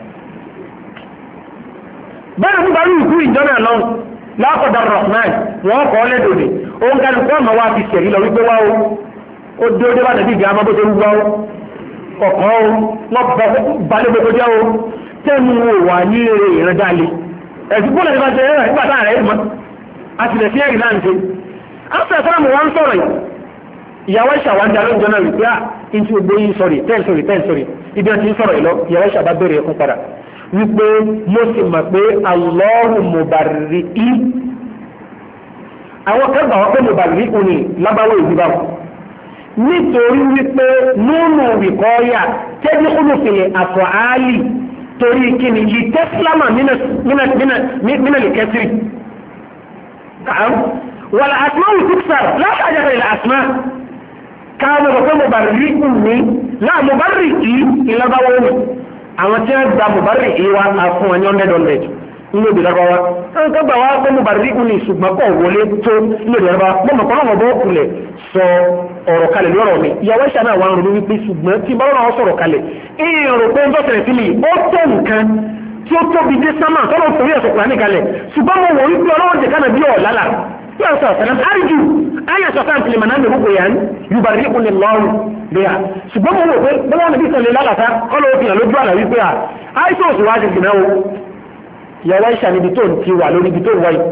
bẹ́ẹ̀ fún bá rí ìkú ìjọ náà lọ́wọ́ lápọ̀dà rahman wọ́n kọ́ lẹ́dọ̀dẹ̀ òun kálukú ọmọ wa fi ṣẹ̀rí lọ wípé wá ó dé ó dé bá tẹ̀lé ìgbà máa bó ṣe wú wá ó kọ̀kọ́ ó wọ́n balẹ̀ gbogbo jẹ́ ó tẹ́nu wà ní eré ìrẹ́dálé ẹ̀sùn bọ́ọ̀lù ẹ̀dá ṣe ẹ̀rọ ìgbà táà rẹ̀ mọ́ a ti lè fi ẹ̀rì náà ń ṣe after sáàmù wọn sọ̀rọ̀ ìyàwó ìṣàwà ń darí ìjọna wípé à ń tí gbogbo yín sọ̀rì tẹ́ǹsọ̀rì ibi ọtí ń sọ̀rọ̀ ìlọ ìyàwó ìṣàbá bẹ̀rẹ̀ ẹkún padà wípé mo sì mọ̀ pé Allahu mubarri'i àwọn kẹgbà wọn pé mubarri'u ni lábáwọ̀ ìdíbà nítorí wípé nínú wìkọ́yà tẹ́bí olùfẹ̀lẹ̀ àfọ̀álì torí kíni yìí tẹ́sílámà mínà lè kẹsìrì wàlá àtúmá wù tùksàr láti àjẹ́fẹ́ ilẹ̀ àtúmá káwọn ọ̀pẹ́ mọ̀bàrí ní láà mọ̀bàrí yìí ìlọ́gbàwọ́ ní àwọn tí wọ́n gba mọ̀bàrí yìí wá fún ẹni 100 nínú ìdí lọ́gbàwá ẹni tó gbà wá pé mọ̀bàrí ní ṣùgbọ́n kọ̀ wọlé tó nínú ìdí lọ́gbàwá mọ̀ kọ́ náà bọ́ kulẹ̀ sọ ọ̀rọ̀ kalẹ̀ lọ́rọ̀ mi ìyàwó ìṣà náà wà ń ronú wípé ṣùgbọ́n tí bá wọn sọ̀rọ̀ kalẹ̀ èrò pé ń tọ́sẹ̀rẹ̀ sí mi ó tó nǹkan tí ó tóbi dé sámà tọ́lọ̀ torí ẹ̀sọ̀ kùránì kalẹ̀ ṣùgbọ́n mo wò wípé ọlọ́run jẹ kánà bí ọ̀lálà yóò sọ ọ̀sẹ̀ náà àríjù ayẹ̀sọ̀ kan tìlẹ̀ màná mẹ́rù kò yàn yùbà rí kún ní lọ́rùn bí i ṣùgbọ́n mo wò pé bọ́lá níbi sọ̀lẹ̀ lálàtà kọ́lọ̀ òfin lójú àlà wípé à àìsàn òsì wájú gbìnà o ìyàwó ìṣà níbi tó ti wà lórí ibi tó wáyé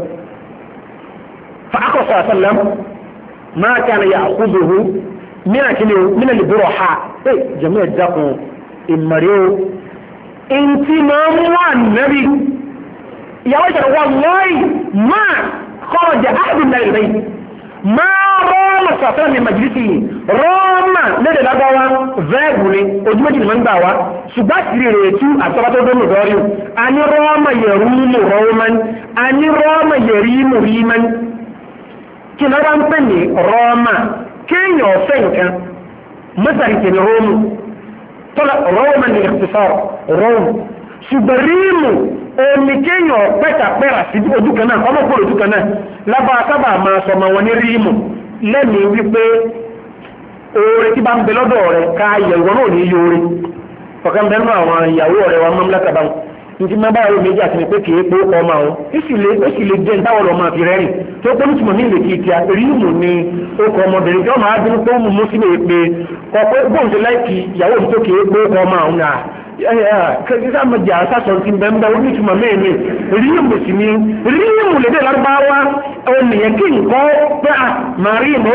fa akọ̀sọ̀ àṣàlẹ̀ máa kí a yà àkúzòhù mìíràn kí ni o mìíràn lè búrọ̀ ha ẹ jẹ́mú ẹ̀dá kan ìmọ̀rí o in ti máa ń wà nẹ́rí ìyàwó ìṣẹ̀lẹ̀ wà lọ́ọ̀ì máa kọ́ọ̀jà áàbùn náà ìrẹ́ máa rọ́ọ̀mà sàfẹ́ mi màjìlísì rọ́ọ̀mà lédè lágbàwá vẹ́ẹ̀bù ni ojú méjì máa ń gbà wá ṣùgbọ́n àti rèé tú àtọ́bátó dónú dọ́rí o a ní rọ́ọ̀mà yẹ̀rúmù rọ́ọ̀mán a ní rọ́ọ̀mà yẹ̀rímù rímán kí ni wọ́n ń pè ní rọ́ọ̀mà kéèyàn ọ̀fẹ́ nǹkan mọ́sàrí tẹ̀lé róòmù tọ́lá rọ́ọ̀mà ní ìfẹ́sọ̀rọ̀ róòmù ṣùgbọ́n ríìmù omi kéèyàn pẹ́ta pẹ́ra sí ojú kan náà ọmọkùnrin ojú kan náà lábára sábà máa sọmọ wọn ní ríìmù lẹ́mìí wípé oore tí bá ń bẹ lọ́dọ̀ rẹ̀ ká yẹ̀wọ̀n náà ní yóore ọ̀kan bẹ́ẹ̀ náà àwọn ìyàwó rẹ̀ wọn mọ́mílákà bá nti ma bá yóò méjì àti ní pé kìí pé ó kọ́ máa wọn ó sì lè jẹ́ ìtawọ̀ lọ́mọ àfi rẹ́rìn tó pé nítumọ̀ ní ilé kìí a ríìmù ni ó kọ́ ọmọbìnrin tí wọ́n máa dúró pé ó mú sí lè pe kọ́ pé bóńdé láìkì ìyàwó mi tó kìí pé ó kọ́ máa wọn kẹ́kẹ́ mọ̀jà sásọ̀ ti bẹ́ẹ̀ bẹ́ẹ̀ ó nítumọ̀ mẹ́rin ríìmù sì ni ríìmù lè dé lárúbáwá ènìyàn kí nǹkan pé à máa ríìmù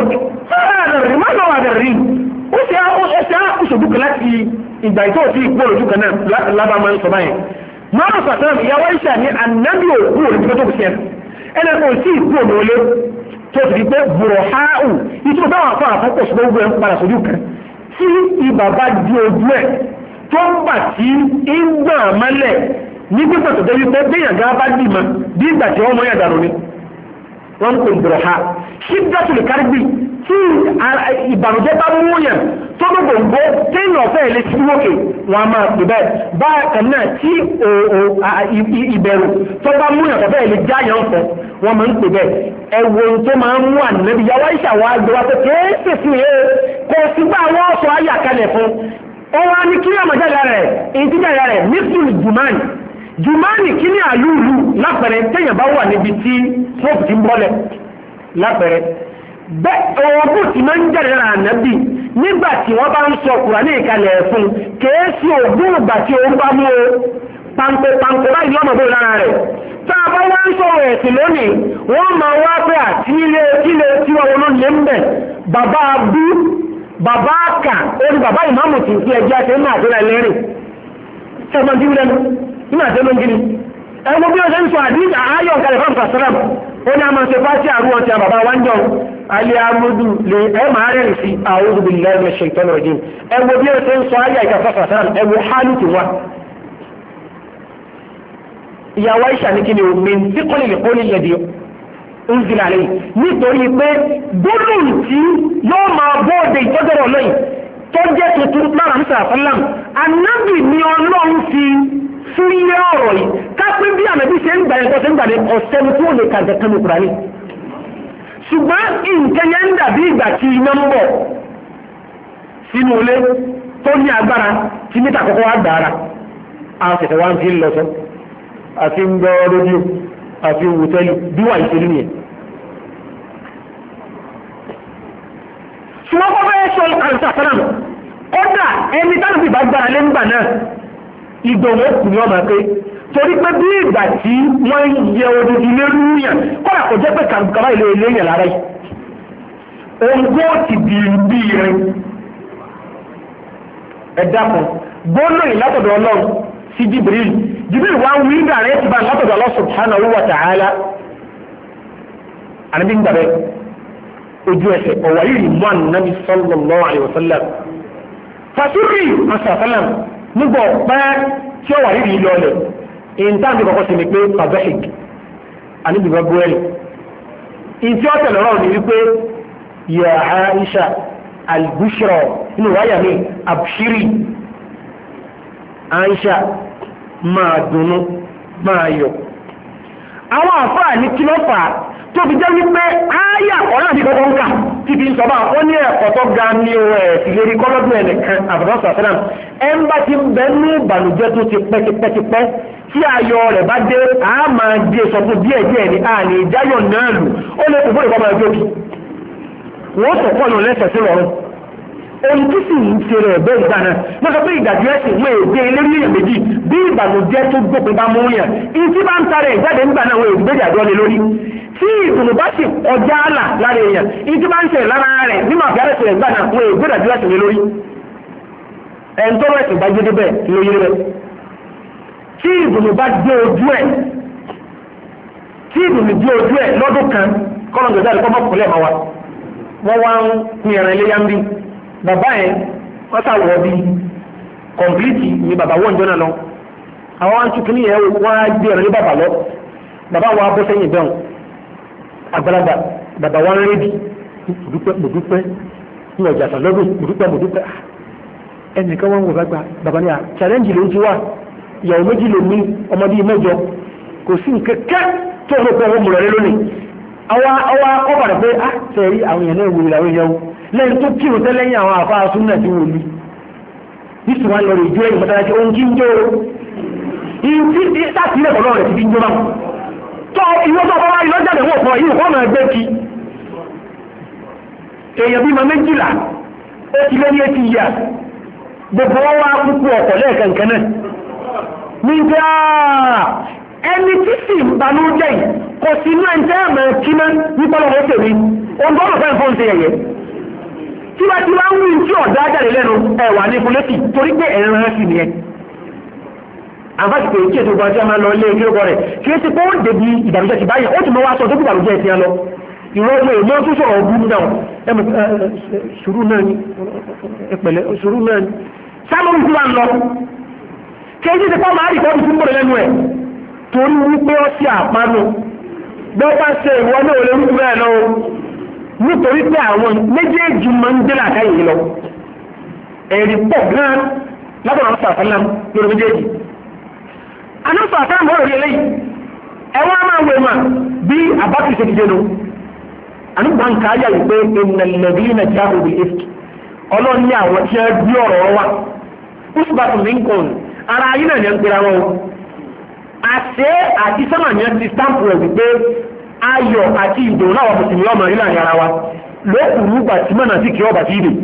ó ṣe àkóṣòdù kan láti ìgbà ìtọ́ sí ìpó lójú kan náà lábá máa ń sọ báyìí máa sàtàrà ìyàwó ìṣà ní ànábì òkú òrùn tó kù sí ẹnẹ́kọ̀ sí ìpó òmòlé tó ti di pé bùrọ̀ háù ìtumọ̀ táwọn afọ àfọ́pọ̀ sí gbogbo ẹ̀ ń padà sójú kan tí ibà bá di ojú ẹ̀ tó ń bà tí ń gbà mọ́lẹ̀ ní pípọ̀ tó dé wípé béèyàn gá bá dì mọ́ bí ìgbà tí wọ́n mọ́ yà dànù ni wọ́n ń pè bùrọ̀ ha ṣídàtù lè kárí bí tí ìbànújẹ́ bá mú yàn tó gbogbo téèyàn ọ̀fẹ́ ilé sí wókè wọn a máa pè bẹ́ẹ̀ bákan náà tí ìbẹ̀rù tó bá mú yàn ọ̀fẹ́ ilé jáyàn fọ́ wọn máa ń pè bẹ́ẹ̀ ẹ̀wọ̀n tó máa ń mú ànàbí yàwá ìṣàwọ̀ àgbẹ̀wá pé kéèsì sí ẹ kò sígbà wọn sọ ayàkalẹ̀ fún wọn wá ní kí àmàjáde rẹ̀ ìtìjáde rẹ̀ nífìlì jùmánì kí ní àlúùlù lápẹẹrẹ téèyàn bá wà níbi tí smoke ti ń bọ́lẹ̀ lápẹẹrẹ bẹ́ẹ̀ ọ̀gbùn tí máa ń jẹ́ lára ànábì nígbà tí wọ́n bá ń sọ Kùránì ìkalẹ̀ fún kèésì ògùn ìgbà tí ó ń bá mú o pàǹpẹ̀ báyìí lọ́mọ bó lára rẹ̀ tá a bá wá ń sọ̀rọ̀ ẹ̀sìn lónìí wọ́n máa wá pé àti ilé tí wọ́n ló lé ń bẹ̀ bàbá abú bàbá àkà ó ní bàbá ìmáàmù tí ń fi ẹjẹ́ àti ẹ̀mà àti ẹlẹ́rìn sẹ́gbọ́n tí wúlẹ́nu nígbà tí ó ló ń gini ẹgbẹ́ bí ó ṣe ń sọ àdíjà ayọ̀ kalẹ̀ fún àfàsàràm ó ní a máa ṣe fásí àrùn ọ̀tí àbàbá wá ń jọ alẹ́ amúdù lè ẹ̀mà rẹ̀ sí a'udhu billahi minash shaitanir rajim ẹgbẹ́ bí ó ṣe ń sọ ayọ̀ ìkàfàsàràm ẹgbẹ́ hálù tí wá ìyàwó Aisha ní kí ni o min thiqli liqawli alladhi unzila alayhi nítorí pé gbólóhùn tí yóò máa bóde ìtọ́jọ́rọ̀ lọ́yìn tó jẹ́ tuntun lára ní sàfẹ́lám anábì ni ọlọ́run fi fúyẹ́ ọ̀rọ̀ yìí kápẹ́ bí ànábì ṣe ń gbà yẹn tó ṣe ń gbà ní ọ̀sẹ̀ tí ó lè kàjẹ́ kan nìkúra ní ṣùgbọ́n nǹkan yẹn ń dàbí ìgbà tí iná ń bọ̀ sínú ilé tó ní agbára tí mítà kọ́kọ́ wá gbàára àwọn ṣẹ̀ṣẹ̀ wá ń fi lọ sọ àti ń gbọ́ rédíò àti wòtẹ́lì bí wà ìṣèlú yẹn ṣùgbọ́n kọ́ fẹ́ sọ àrùsàsánàm kódà ẹni tánà bí bá gbára lé ńgbà náà ìgbòho kù ní ọmọ pé torí pé bí ìgbà tí wọ́n yẹ odidi lérú yàn kódà kò jẹ́ pé kàrùkàrà ilé ilé yàn lára yìí oúnjẹ ti di bí irin ẹ̀dá kan gbóná ìlátọ̀dọ̀ ọlọ́run sí Jibril Jibril wá ń wí ìgbà rẹ̀ ti bá látọ̀dọ̀ Allah subhanahu wa ta'ala àníbí ń gbàbẹ́ ojú ẹsẹ̀ ọ̀wà yìí mọ́ ànábi sallallahu alaihi wasallam fasúrì asàfẹ́lám nígbà pẹ́ tí ó wà yìí lọ́lẹ̀ in tá àti kọ̀kọ́ sí ni pé pàbẹ́ṣìk àníbi bá bú ẹ̀rì in tí ó tẹ̀lẹ̀ rọ̀ ní wípé ya Aisha al-bushra inú wáyà ní abshiri Aisha máa dùnnú máa yọ̀ àwọn àfáà ní kí ló fà á tó fi jẹ́ wípé ááyà ọ̀rọ̀ àti kọ́kọ́ ń kà tí fi ń sọ bá ó ní ẹ̀kọ́ tó ga ní owó ẹ̀ sì lérí kọ́lọ́dún ẹnìkan àbùdọ́sọ̀ àfẹ́lám ẹ̀ ń bá ti ń bẹ ní ìbànújẹ́ tó ti pẹ́tipẹ́tipẹ́ tí ayọ̀ rẹ̀ bá dé a máa dé sọ fún díẹ̀díẹ̀ ní àní ìjáyọ̀ náà lù ó lè kúkúrò kọ́ máa jókì wọ́n sọ pọ̀ lọ lẹ́sẹ̀ sí lọ́rùn ohun tí sì ń ṣe rẹ̀ bẹ́ẹ̀ gbà náà wọ́n sọ pé ìdàjú ẹ̀sìn wọ́n èdè eléré èèyàn méjì bí ìbànújẹ́ tó gbópin bá mú yàn ìtí bá ń tarẹ̀ ìjáde ńgbà náà wọ́n èdè méjì àjọ lé lórí tí ìdùnnú bá sì ọjà àlà lára èèyàn ìtí bá ń ṣe lára rẹ̀ nínú àfíàrẹ̀ ṣẹlẹ̀ ńgbà náà wọ́n èdè ìdájú ẹ̀sìn lé lórí ẹn tó rẹ̀ sì bá gbé bẹ́ẹ̀ lóyè rẹ̀ tí ìdùnnú bá dé ojú ẹ̀ tí ìdùnnú dé ojú ẹ̀ lọ́dún kan kọ́lọ̀ bàbá yẹn wọ́n sàwọ̀ bí kọ̀m̀plìtì ní bàbá wọ́n jọ́nà lọ àwọn wọ́n tukí ní ẹ̀ wọ́n á gbé ọ̀rọ̀ ní bàbá lọ bàbá wọn abọ́ sẹ́yìn bẹ́ẹ̀ àgbàlagbà bàbá wọn rédì mọ̀dúpẹ́ ní ọjà sàlọ́dún mọ̀dúpẹ́ ẹnìkan wọn wò bàbá ní à challenge ló ń ti wá ìyàwó méjì ló ní ọmọdé mẹ́jọ kò sí nkẹ́kẹ́ tó ń pọ̀ wọ́n mú lọ́rẹ́ lónìí àwa ọ̀bàrẹ̀ pé á tẹ̀rí àwọn èèyàn náà wò ìlàwọ̀ ìyàwó lẹ́yìn tó kí òtẹ́ lẹ́yìn àwọn àfáà súnnà tí wọ́n lú nítorí wọn lọ rí ìjọ ẹ̀yìn mọ́tàlá tí ó ń kí ń jó ìtí sátìlẹ̀ ọ̀lọ́ rẹ̀ ti fi ń jó bá tọ́ ìwọ́tọ̀ ọba ìlọ́jáde wọ́n fọ́ yìí kọ́ máa gbé kí èèyàn bí ma méjìlá ó ti lé ní etí yà gbogbo wọn wá kúkú ọkọ̀ lẹ́ẹ̀kankan náà ní pé ẹni tí sì ń banú jẹ́ yìí kò sí inú ẹ̀ńtẹ́ àmọ́ kí mọ́ nípa lọ́wọ́ tèmi ohun tó wọ́n fẹ́ fóun ṣe yẹ̀yẹ́ tí wá ń wí tí ọ̀dá jáde lẹ́nu ẹ̀wà ní fúnlẹ́sì torí pé ẹ̀rọ rẹ̀ sì nìyẹn àǹfààní pé kí ètò ìgbà tí a máa lọ ilé ìgbé ọkọ rẹ̀ kí é ti pé ó débi ìbànújẹ́ ti báyìí ó ti mọ wá sọ tó bí ìbànújẹ́ ti lọ ìrọ́pẹ́ ìmọ̀ tó sọ̀rọ̀ ọgbùn náà ṣùrù náà ni ẹ̀pẹ̀lẹ̀ ṣùrù náà ni sáàmùn tí wà ń lọ kí é ti pọ́ máa rí kọ́ọ̀dù fún bọ̀rẹ̀ lẹ́nu ẹ̀ torí wípé ó sí àpánu gbọ́pá ṣe ìwọ náà lè rú bẹ́ẹ̀ lọ nítorí pé àwọn méjèèjì máa ń dé làkáyè lọ ẹ̀rí pọ̀ gan lábọ̀n àwọn sàfẹ́lá lórí méjèèjì anáfà àtàwọn ọ̀rọ̀ rí eléyìí ẹwọ́n máa wẹ̀ mà bí àbákì ṣe dìde nù ànígbà ń káyà wípé ìnàlẹ̀bí na jáde bí ifki ọlọ́run ní àwọn tí wọ́n bí ọ̀rọ̀ wa usbatu minkum ara ayé náà ní ń pera wọn àṣẹ àti sọ́mà ní ti stamp rẹ̀ wípé ayọ̀ àti ìdòwò náà wà mùsùlùmí ọmọ rí láàrin ara wa lókùnrin gbà tí mọ́nà sí kí ọba sí ìdè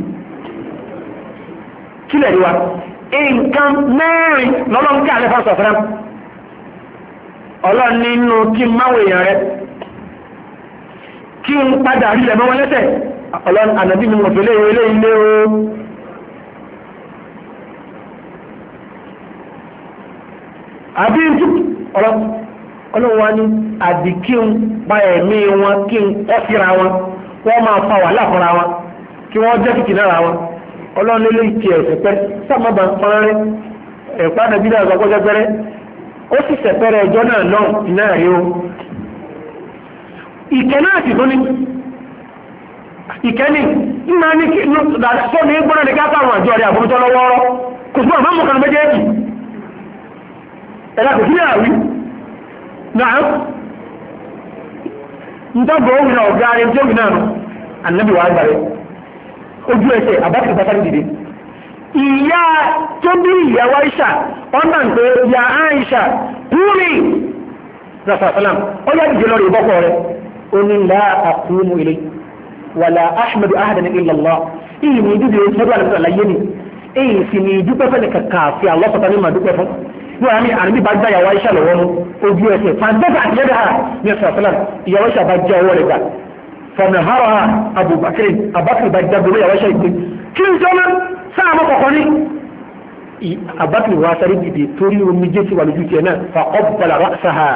kílẹ̀ rí wa nǹkan mẹ́rin lọ́lọ́nkẹ́ àlẹ́fà sọ̀fẹ́rẹ́ ọlọ́run nínú kí n máwò èèyàn rẹ kí n padà rí lẹ́mọ́ wọn lẹ́sẹ̀ ọlọ́run ànàbí ni mo fẹ́lẹ́ ilé ilé o àbí ọlọ́run wa ní àdì kí n pa ẹ̀mí wọn kí n kọ́ síra wọn wọ́n máa fa wà láfúnra wọn kí wọ́n jẹ́ kìkì náà wọn ọlọ́run lélẹ́ ìtì ẹ̀sẹ̀ pẹ́ sábàbà ń pọ́nrẹ́ ẹ̀pá nàbí náà sọ pọ́jọ́ pẹ́rẹ́ ó sì sẹ̀pẹ́rẹ́ ẹjọ́ náà náà iná rí o ìkẹ́ náà sì tó ní ìkẹ́ ní ìmá ní sọ́mi gbọ́nà ní káàkiri àwọn àjọ rẹ̀ àbúrútọ́ lọ́wọ́ kò sí àmọ́ mọ̀kànlá méjèèjì ẹ̀dá kò sí àwí náà ń tọ́gbọ̀ òun náà ọ̀gá rẹ̀ tí ó náà annabi wa gbàrẹ̀ ojú ẹsẹ̀ àbákì bàtàrí dìde ìyá tó bí ìyàwó Aisha ọ̀nà pé ya Aisha kúrì rasasalam ó yá dìde lọ́rọ̀ ìbọ́kọ̀ rẹ̀ ó ní la aqumu ilay wala ahmadu ahadan illa Allah ìyí ni ìdúdú sọ́dọ̀ àlùfẹ́ àlàyé ni èyí sì ni ìdúpẹ́ fẹ́ kàkà fi àwọn sọ̀tà ní màdúpẹ́ fún wọ́n ní àrùbí bá gbá ìyàwó Aisha lọ́wọ́ mú ojú ẹsẹ̀ fàdẹ́fà àti yẹ́dà ní rasasalam ìyàwó Aisha bá jẹ́ ọwọ́ rẹ̀ gbà فنهرها أبو بكر بجد لي وشيء كل زمن سامة قني أبو بكر واسري بدي توري ومجيتي ولجوتينا فقبل رأسها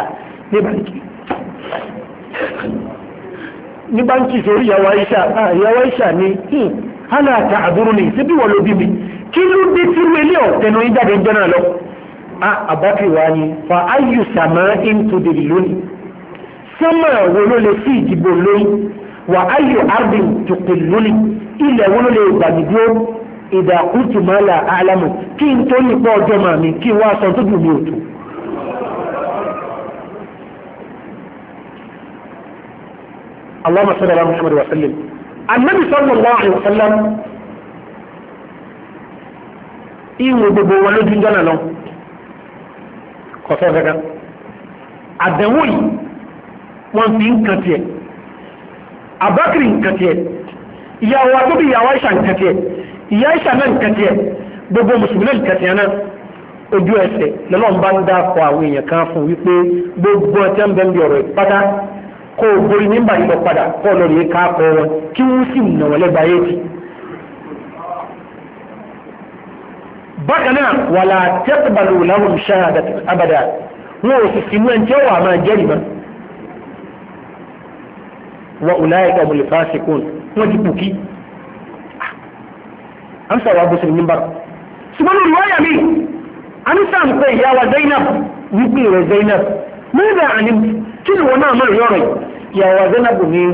نبانكي سوري يا وايشا ني هلا تعذرني سبي ولو بيبي كل دي ترويليو تنو إذا بنجنا له أبو بكر واني فأي سماء تدلوني سما ولو لسي جبولي وأي أرض تقلني إلا ولو لبنجو إذا قلت ما لا أعلم كي انتوني قوة جمامي كي واصل تجو ميوتو اللهم صل على محمد وسلم النبي صلى الله عليه وسلم إيوه ببو ولو جنجانا لهم خصوصا كده الدوي wọ́n fi ń kàn tiẹ̀ abakiri ń kàn tiẹ̀ ìyàwó àtúbí ìyàwó Aisha ń kàn tiẹ̀ ìyá Aisha náà ń kàn tiẹ̀ gbogbo mùsùlùmí náà ń kàn tiẹ̀ náà ojú ẹsẹ̀ lọ́lọ́run bá ń dá kọ àwọn èèyàn kan fún wípé gbogbo ọtí ń bẹ ń bí ọ̀rọ̀ ìpátá kó o borí nígbà yìí lọ padà kó o lọ rí ká kọ wọn kí wọ́n sì nà wọ́n lẹ́gbàá yé ti. bákan náà wàlá taqbalu lahum shahadatan abada wọn ò sì sínú ẹni tí ó wà máa jẹ́rìí mọ́ wa ulaika humul fasiqun wọ́n ti bùkí amsa wa bó sinmi bá ṣùgbọ́n ní ìwáyà mi amsa ń pè ìyá wa Zainab wípé rẹ̀ Zainab mẹ́rin àní kí ni wọ́n náà mẹ́rin yọ̀rọ̀ ìyá wa Zainab ní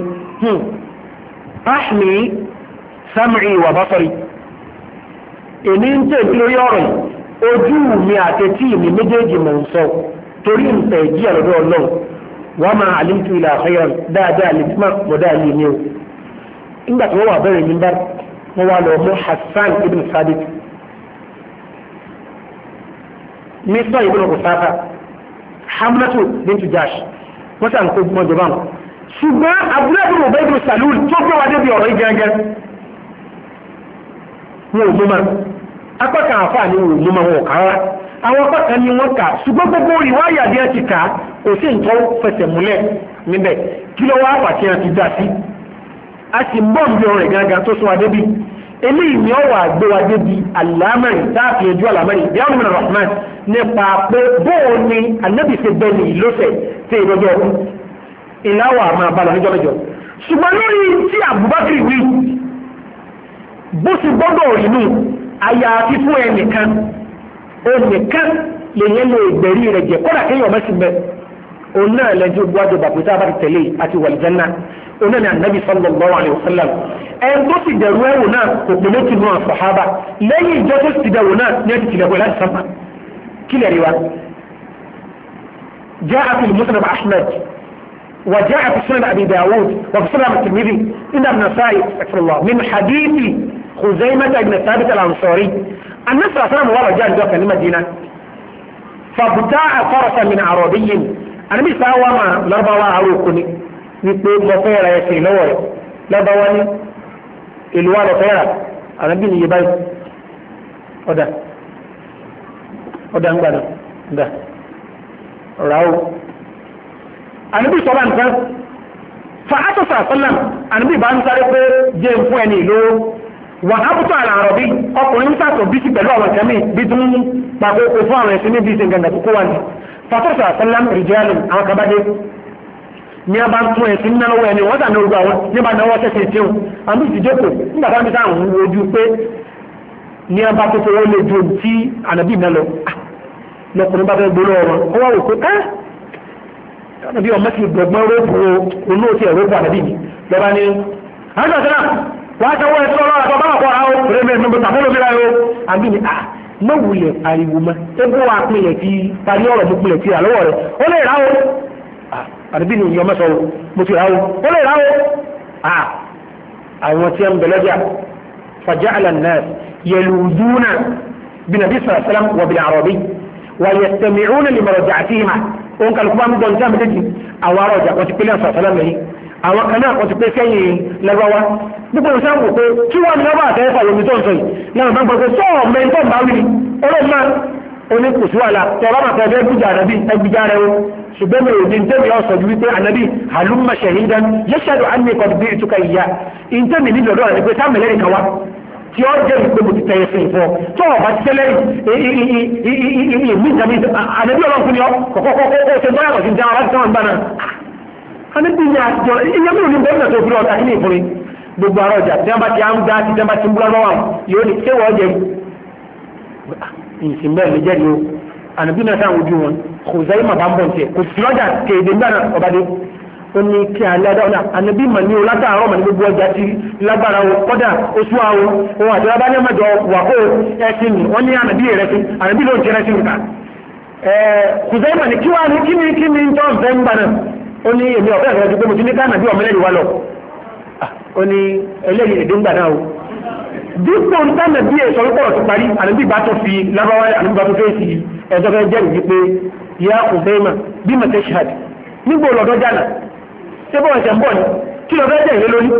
ahmi sam'i wa basari èmi ń tẹ̀ kí ló yọ̀rọ̀ ojú mi àtẹ̀tí mi méjèèjì mọ̀ ń sọ torí ń tẹ̀ jí àlọ́dọ̀ Ọlọ́run وما علمت إلى خيرا دا لتما ودا لينيو إنك هو بره المنبر هو له حسان ابن ثابت مصر ابن غصافة حملة بنت جاش مثلا كنت مجبان ṣùgbọ́n abúlé bí mo bẹ́ bí sàlúù tó gbé wa débi ọ̀rọ̀ ìgẹ́gẹ́ wọn ò mú ma apákan àfáà ni wọn ò mú ma wọn ò kára àwọn apákan ni wọ́n kà ṣùgbọ́n gbogbo ìwáyà bí ẹ ti kà kò sí nǹkan fẹsẹ̀ múlẹ̀ níbẹ̀ kí ló wá pàtí àti dá sí a sì ń bọ̀ ń bí ọ̀rọ̀ ìgẹ́gẹ́ tó sún wa débi eléyìí ni ó wà gbé wa débi alámẹ́rin táàfì ojú alámẹ́rin bí àwọn mìíràn rahman nípa pé bóò ni anábì ṣe bẹ́ẹ̀ ní ìlọ́sẹ̀ tí ìrọ́jọ́ ọkùn ìláwà máa bá lọ níjọ́ mẹ́jọ ṣùgbọ́n lórí tí Abubakar wí bó sì gbọ́dọ̀ inú àyàfi fún ẹnìkan onìkan lèyẹn lè gbẹ̀rí rẹ̀ jẹ́ kọ́dà kéèyàn mẹ́sìn bẹ́ òun náà lẹ́jọ́ gbọ́dọ̀ bàbútà bá ti tẹ̀lé àti wàlìjánná òun náà ní Ànábì sallallahu alaihi wasallam ẹn tó sì dẹ̀rù ẹ̀wò náà kò pè méjì nù àṣàhábà lẹ́yìn ìjọ tó sì dẹ̀wò náà ní ẹ̀sì tìlẹ̀kọ̀ láti sábà kílẹ̀ rí wa جاء في المسند أحمد وجاء في سنن أبي داود وفي سنن الترمذي إن ابن سائب أكثر الله من حديث خزيمة بن ثابت الأنصاري النبي صلى الله عليه وسلم ورجع ذاك المدينة فابتاع فرسا من عربي النبي صلى الله عليه وسلم لربوا عروقني يقول مفيرا يسير نوري لربواني الوالو فيرا النبي يباي ọ̀dá ńgbàdà ǹdà ráwó àníbí sọ́lá nǹkan فأتى صلى الله عليه وسلم أنا بيبان سارق جيم فواني لو وأبطأ على العربي أقول لهم ساتو بيسي بلوا وكامي بدون بقى كفوا ويسمي بيسي غنغا كواني فأتى صلى الله عليه وسلم رجال أما كبادي ní a bá ń tún ẹ̀sìn náà lọ́wọ́ ẹni wọ́n tà ní orúkọ àwọn ní bá náwọ́ tẹ́sẹ̀ tí ó àmì ìdíjókòó nígbà tá mi sáà ń wojú pé ní a bá tó fowó lè ju tí ànàbí náà lọ lọkùnrin bá fẹ́ gbóló wọn ó wá wò pé ànàbí ọmọ ti gbọ̀gbọ́n róòpù olóòtú ẹ̀rọ òpù ànàbí mi lọ́ba ní àjọṣẹ́lá wàá sanwó ẹ̀sìn ọlọ́run àtọ́ bá wà kọ́ àwọn rẹ̀mẹ̀ mẹ́bọ̀ tàbólò mìíràn yóò àbí ni mọ̀wulẹ̀ ariwo mọ́ ẹgbẹ́ wa pinlẹ̀ ti parí ọ̀rọ̀ mo pinlẹ̀ ti àlọ́wọ̀ rẹ̀ ó lè rà ó àdìbí ni ìyọmọ sọ mo ti ráwó ó lè ráwó àwọn tí a ń bẹ̀lẹ́jà faja'ala an-nas yaluduna bí nàbí sàlám wà bil arabi wà yastami'una li marja'atihima òun kàlùkù bá ń gbọ́n tí a méjèèjì àwọn ará ọjà wọ́n ti pélé sàlám lẹ́yìn àwọn kan náà wọ́n ti pé sẹ́yìn lẹ́gbàwá gbogbo ìṣẹ́ wò pé kí wọ́n ní lọ́wọ́ àtẹ́fà yomi tó ń sọ yìí lẹ́nu bá gbọ́ pé sọ́ọ̀ mẹ́ntọ́ bá wí ọlọ́mọ oníkùsù àlà tọ́lá máa fẹ́ gbíjà ànábì ẹgbìjà rẹ̀ o ṣùgbọ́n mi ò ní tẹ́mi ọ̀sọ̀ ju wípé ànábì halumma shahidan yashhadu anni qad bi'tuka ìyá ìtẹ́mi nílò lọ́rọ̀ ni pé sáà mẹ́lẹ́rì kan wá tí ó jẹ́ ìpé mo ti tẹ̀yẹ sí ìfọ́ tó ọ̀bá ti tẹ́lẹ̀ ìmí ìjàmí ànábì ọlọ́run ni ọ kọ̀kọ́kọ́ ṣe bọ́yà kọ̀ sí jẹ́ ara ti sọ́wọ́n gbá náà ànábì ni àtijọ́ ìyẹn mi ò ní bọ́ọ̀nà tó fi ọ̀tà ní ìfúnni gbogbo ara ọjà tí wọ́n bá ti á ń dá tí wọ́n bá ti ń búra lọ́wọ́ yóò ní ṣé wọ́n jẹ ìsìn bẹ́ẹ̀ lè jẹ́rìí o ànàbí náà sáà ojú wọn kò sẹ́yìn màbá ń bọ̀ ní tiẹ̀ kò sí lọ́jà kéde ńgbà náà ọ̀bádé ó ní kí alẹ́ dáwọn ànàbí mà ní o látàárọ̀ mà ní gbogbo ọjà ti lágbára o kọ́dà oṣù àwọn ohun àti ọba ní ọmọdé wà kó ẹsìn ní wọ́n ní ànàbí rẹ̀ sí ànàbí ló ń jẹ́ rẹ́sìn nìkan kò sẹ́yìn mà ní kí wàá ní kí ni ń tọ́ nfẹ́ ńgbà náà ó ní èmi ọ̀fẹ́ rẹ̀ ti pé mo ti ní ká ànàbí ọ̀mọlẹ́rì wa lọ ó ní ẹlẹ́yìn èdè ńgbà náà o dípò ntánà bí èso ọlọ́pọ̀rọ̀ ti parí ànábì bá tó fi lábáwá ànábì bá tó fẹ́ sí ẹ̀dọ́ fẹ́ jẹ́rìí wípé ya Khuzaima bí mà tẹ́ ṣáàdì nígbò lọ́dọ́ jánà ṣé bọ́ ẹ̀ṣẹ̀ ń bọ̀ ni kí lọ fẹ́ jẹ́rìí lórí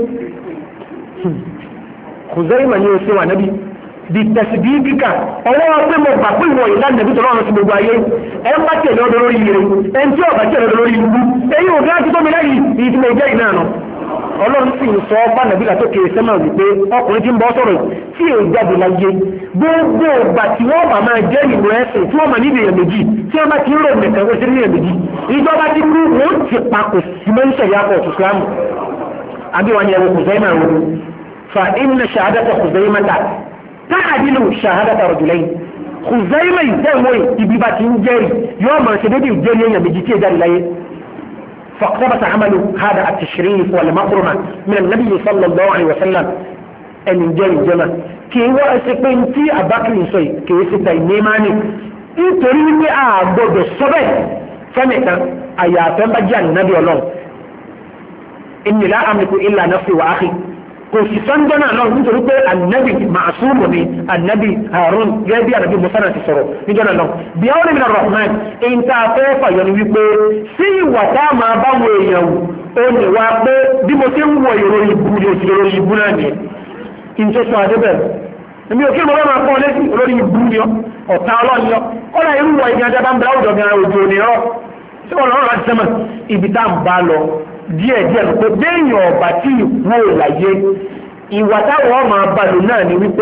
Khuzaima ni ó ṣe wà nábì di tẹ̀síbí kíkà ọwọ́ pé mo gbà pé ìwọ̀ ìlànà nàbí tọ́lọ́ ọ̀rọ̀ sí gbogbo ayé ẹ ń bá tẹ̀lé ọdọ lórí ire ẹ ń tí ọ̀bá tẹ̀lé ọdọ lórí ibú èyí ò gán ti tó mi lẹ́yìn ìdí mo jẹ́ ìná nù ọlọ́run sì ń sọ ọ́pá nàbílà tó kéré sẹ́mà wípé ọkùnrin tí ń bọ́ sọ̀rọ̀ tí èyí jáde láyé gbogbo ìgbà tí wọ́n bá máa jẹ́ ìlú ẹ̀sìn tí wọ́n máa níbi èèyàn méjì tí wọ́n bá ti ń rò nìkan ó sí ní èèyàn méjì ìjọba ti kú wọ́n ti pa kò sí mọ́ ń ṣẹ̀yà pọ̀ tó sílámù àbí wọn yẹn Khuzaima wọn fa inna shahadata Khuzaimata ta'dilu shahadata rajulayn Khuzaima ìjẹ́wọ́ ibi bá ti ń jẹ́rìí yóò máa ṣe débi ìjẹ́rìí èèyàn méjì tí èèyàn láyé فاقتبس عمله هذا التشريف والمكرمة من النبي صلى الله عليه وسلم أن جاء الجمع كي هو أسقين في أباكر سوي كي يستا النيماني إن تريني أعبد الصبت فمتا أياتم بجان النبي الله إني لا أملك إلا نفسي وأخي kò sì sọ́njọ́ náà lọ́wọ́ nítorí pé ànábì màásùmù ni ànábì Harun gẹ́gẹ́ bí ànábì Musa náà ti sọ̀rọ̀ níjọ́ náà lọ́wọ́ bí àwọn ènìyàn náà Rahman èyí tá a fẹ́ fàyọ ni wípé sí ìwà tá a máa bá wo èèyàn wò ó ní wá pé bí mo ti ń wọ ìròyìn ìbú ni òsì ìròyìn ìbú náà nìyẹn ìjọ sọ adébẹ̀ èmi ò kí mo bá máa kọ́ létí olórí ìbú ni ọ̀tá ọlọ́ni ọ̀là irú wọ ìgbìyànjú ajá bá ń bẹ láwùjọ bí ara òjò ní rọ tí wọn lọ́rọ̀ láti sẹ́mọ̀ ibi tá à ń bá lọ díẹ̀díẹ̀ lọ pé béèyàn ọ̀bà tí ìwọ ìlàyé ìwà táwọn ọmọ abalò náà ni wípé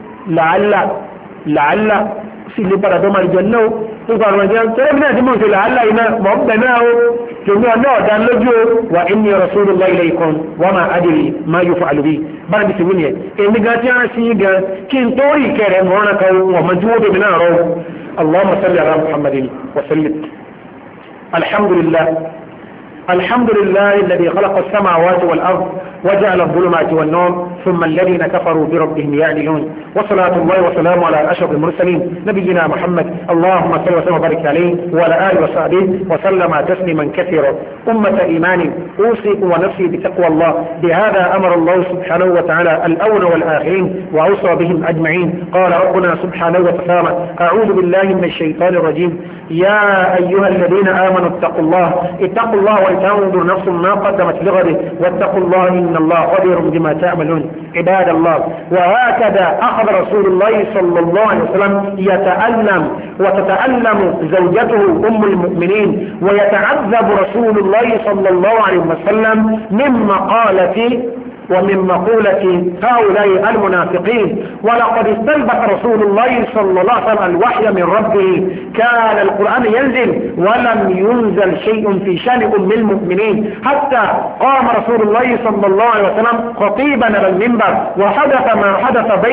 làálà sì lè padà dọ́mà ìjọ náà nípa àwọn ìjọ tẹ́lẹ̀ bí náà tí mo ṣe làálà iná mọ̀ ń bẹ̀ náà ó tèmi ọ̀nà ọ̀dá lójú ó wà inni rasulullahi ilaykum wa ma adri ma yuf'alu bi bára bí sèwé nìyẹn èmi gan tí wọ́n sí gan kí n tó rí ìkẹrẹ mọ́rán kan wọ́n mọ́ tí wọ́n bèmí náà rọ́ Allahumma salli ala Muhammadin wa sallim alhamdulillah الحمد لله الذي خلق السماوات والأرض وجعل الظلمات والنور ثم الذين كفروا بربهم يعدلون وصلاة الله وسلامه على أشرف المرسلين نبينا محمد اللهم صل وسلم وبارك عليه وعلى آله وصحبه وسلم تسليما كثيرا أمة إيمان أوصيكم ونفسي بتقوى الله بهذا أمر الله سبحانه وتعالى الأول والآخرين وأوصى بهم أجمعين قال ربنا سبحانه وتعالى أعوذ بالله من الشيطان الرجيم يا أيها الذين آمنوا اتقوا الله ولتنظر نفس ما قدمت لغد واتقوا الله إن إن الله خبير بما تعملون. عباد الله، وهكذا أخذ رسول الله صلى الله عليه وسلم يتألم وتتألم زوجته أم المؤمنين، ويتعذب رسول الله صلى الله عليه وسلم من مقالة ومن مقولة هؤلاء المنافقين. ولقد استلبث رسول الله صلى الله عليه وسلم الوحي من ربه، كان القرآن ينزل ولم ينزل شيء في شأن أم المؤمنين، حتى قام رسول الله صلى الله عليه وسلم خطيبا على المنبر، وحدث ما حدث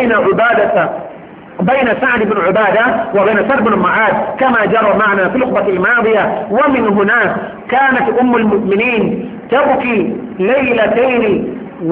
بين سعد بن عبادة وبين سعد بن معاذ كما جرى معنا في الخطبة الماضية. ومن هنا كانت أم المؤمنين تبكي ليلتين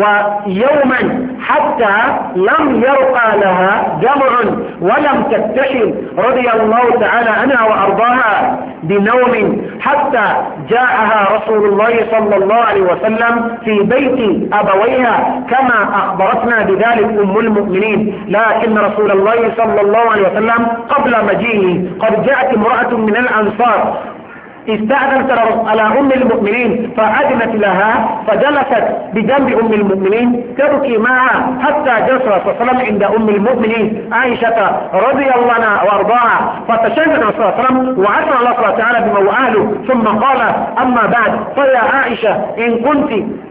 ويوما حتى لم يرقى لها دمع ولم تكتشف رضي الله تعالى عنها وأرضاها بنوم، حتى جاءها رسول الله صلى الله عليه وسلم في بيت أبويها كما أخبرتنا بذلك أم المؤمنين. لكن رسول الله صلى الله عليه وسلم قبل مجيئه قد جاءت امرأة من الأنصار استأذنت على أم المؤمنين فأذنت لها، فجلست بجنب أم المؤمنين تبكي معها حتى جلس صلى الله عليه وسلم عند أم المؤمنين عائشة رضي الله عنها وأرضاها، فتشهد صلى الله عليه وسلم وعثر الله سبحانه وتعالى بموآله، ثم قال: أما بعد، فيا عائشة إن كنت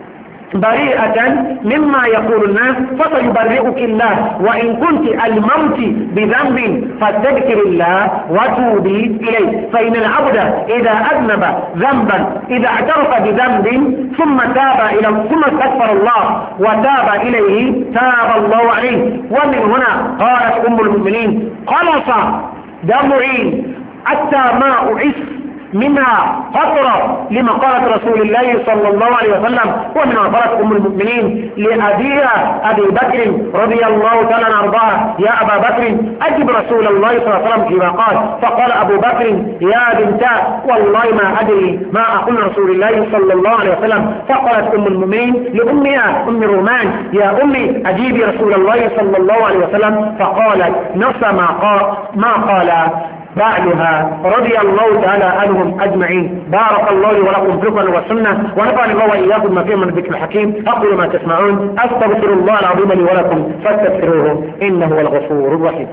بريئة مما يقول الناس فسيبرئك الله، وإن كنت الممت بذنب فاستغفر الله وتوبي إليه، فإن العبد إذا أذنب ذنبا إذا اعترف بذنب ثم استغفر الله وتاب إليه تاب الله عليه. ومن هنا قالت أم المؤمنين: قلص دمعي حتى ما أعس منها قطرة لمقالة رسول الله صلى الله عليه وسلم. ومن قالت أم المؤمنين لأبيها أبي بكر رضي الله تعالى عنه أرضاه: يا أبا بكر أجب رسول الله صلى الله عليه وسلم فيما قال. فقال أبو بكر: يا بنتا والله ما أدري ما أقول رسول الله صلى الله عليه وسلم. فقالت أم المؤمنين لأمها أم رومان: يا أمي أجيبي رسول الله صلى الله عليه وسلم. فقالت نفس ما قال بعدها رضي الله تعالى عنهم أجمعين. بارك الله لي ولكم في القرآن والسنة، ونفعني الله وإياكم ما فيه من الذكر الحكيم. أقول ما تسمعون، أستغفر الله العظيم لي ولكم فاستغفروه إنه هو الغفور الرحيم.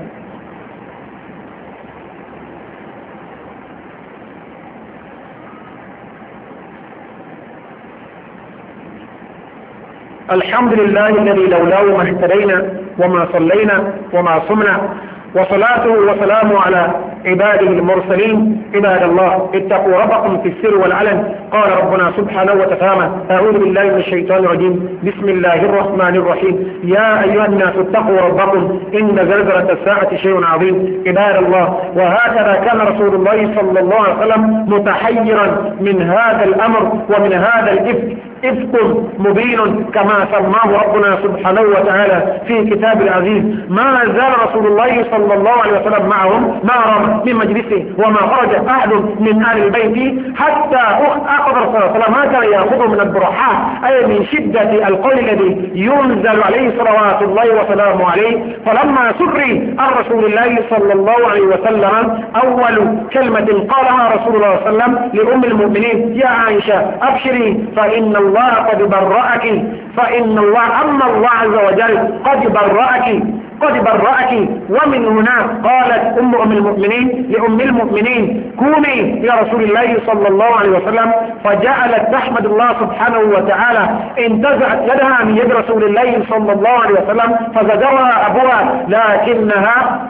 الحمد لله الذي لولاه ما اهتدينا وما صلينا وما صمنا، وصلاته وسلامه على عباده المرسلين. عباد الله، اتقوا ربكم في السر والعلن. قال ربنا سبحانه وتعالى: أعوذ بالله من الشيطان الرجيم، بسم الله الرحمن الرحيم. يا أيها الناس اتقوا ربكم إن زلزلة الساعة شيء عظيم. عباد الله، وهكذا كان رسول الله صلى الله عليه وسلم متحيرا من هذا الأمر ومن هذا الإفك، إفك مبين كما سماه ربنا سبحانه وتعالى في كتاب العزيز. ما زال رسول الله صلى الله عليه وسلم معهم ما رمى من مجلسه، وما خرج أحد من أهل البيت حتى أخذ رسول الله صلى الله عليه وسلم ما كان يأخذه من البرحاء، أي من شدة القول الذي ينزل عليه صلوات الله وسلامه عليه. فلما سري عن رسول الله صلى الله عليه وسلم أول كلمة قالها رسول الله صلى الله عليه وسلم لأم المؤمنين: يا عائشة أبشري فإن الله قد برأك، فإن الله أما الله عز وجل قد برأك. ومن هنا قالت أم المؤمنين لأم المؤمنين: قومي إلى رسول الله صلى الله عليه وسلم. فجعلت تحمد الله سبحانه وتعالى، انتزعت يدها من يد رسول الله صلى الله عليه وسلم فزجرها أبوها، لكنها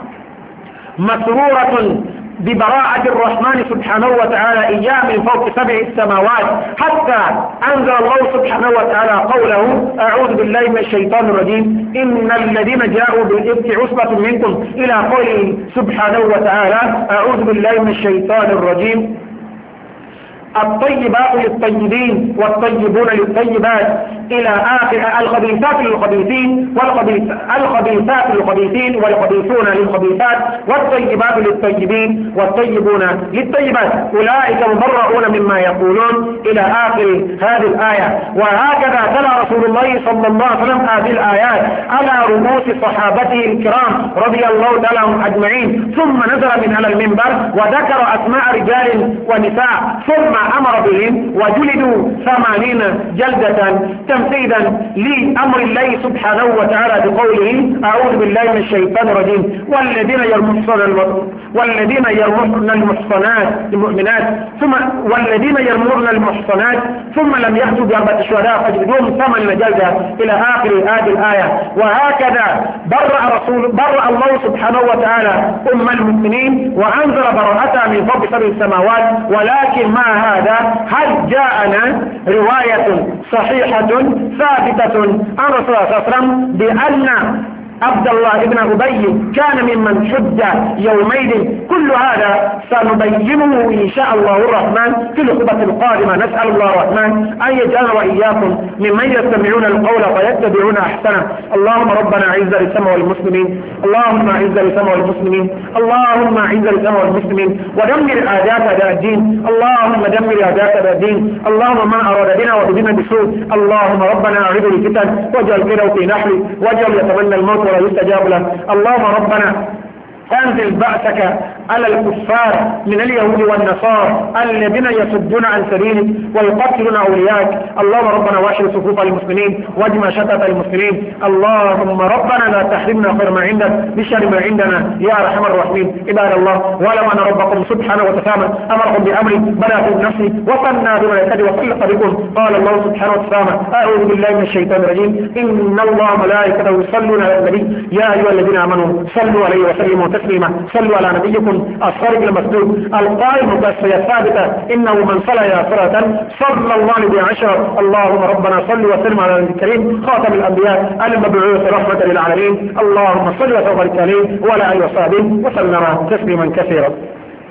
مسرورة ببراءة الرحمن سبحانه وتعالى إياه من فوق 7 السماوات، حتى أنزل الله سبحانه وتعالى قوله: أعوذ بالله من الشيطان الرجيم، إن الذين جاءوا بالإفك عصبة منكم، إلى قوله سبحانه وتعالى: أعوذ بالله من الشيطان الرجيم. الطيبات للطيبين والطيبون للطيبات إلى آخر. الخبيثات للخبيثين الخبيثات للخبيثين والخبيثون للخبيثات والطيبات للطيبين والطيبون للطيبات، أولئك مبرؤون مما يقولون إلى آخر هذه الآية. وهكذا تلا رسول الله صلى الله عليه وسلم هذه الآيات على رؤوس صحابته الكرام رضي الله تعالى عنهم أجمعين، ثم نزل من على المنبر وذكر أسماء رجال ونساء، ثم أمر بهم وجلدوا 80 جلدة تنفيذا لأمر الله سبحانه وتعالى بقوله أعوذ بالله من الشيطان الرجيم والذين يرمون المحصنات المؤمنات والذين يرمون المحصنات ثم لم يأتوا بأربعة شهداء فاجلدوهم 8 جلدة إلى آخر هذه الآية. وهكذا برأ الله سبحانه وتعالى أم المؤمنين وأنزل براءتها من فوق 7 السماوات. ولكن مع هذا هل جاءنا رواية صحيحة ثابتة عن رسول الله صلى الله عليه وسلم بأن عبد الله بن أبي كان ممن حج يومين؟ كل هذا سنبينه إن شاء الله الرحمن في الخطبة القادمة. نسأل الله الرحمن أن يجعلنا وإياكم ممن يستمعون القول فيتبعون أحسنه. اللهم ربنا أعز الإسلام والمسلمين، اللهم أعز الإسلام والمسلمين، اللهم أعز الإسلام والمسلمين ودمر أعداءك أعداء الدين، اللهم دمر أعداءك أعداء الدين. اللهم من أراد بنا وبدنا بسوء اللهم ربنا أعرضه الفتن واجعل كيده في نحره واجعل يتمنى الموت ولا يستجاب له. اللهم ربنا أنزل بأسك على الكفار من اليهود والنصارى الذين يصدون عن سبيلك ويقتلون أولياءك. اللهم ربنا واشر صفوف المسلمين واجمع شتات المسلمين. اللهم ربنا لا تحرمنا خير ما عندك بشر ما عندنا يا أرحم الراحمين. عباد الله، ولو أن ربكم سبحانه وتعالى أمركم بأمر بدأ في نفسي وصلنا بملائكته وسلط بكم. قال الله سبحانه وتعالى أعوذ بالله من الشيطان الرجيم إن الله ملائكته يصلون على النبي يا أيها الذين آمنوا صلوا عليه وسلموا تسليما. صلوا على نبيكم الصادق المصدوق القائم بالصلاة الثابتة إنه من صلى يا صلاة صلى الله عليه بعشرة. اللهم ربنا صل وسلم على النبي الكريم خاتم الأنبياء المبعوث رحمة للعالمين. اللهم صل وسلم عليه وعلى آله وصحبه وسلم تسليما كثيرا.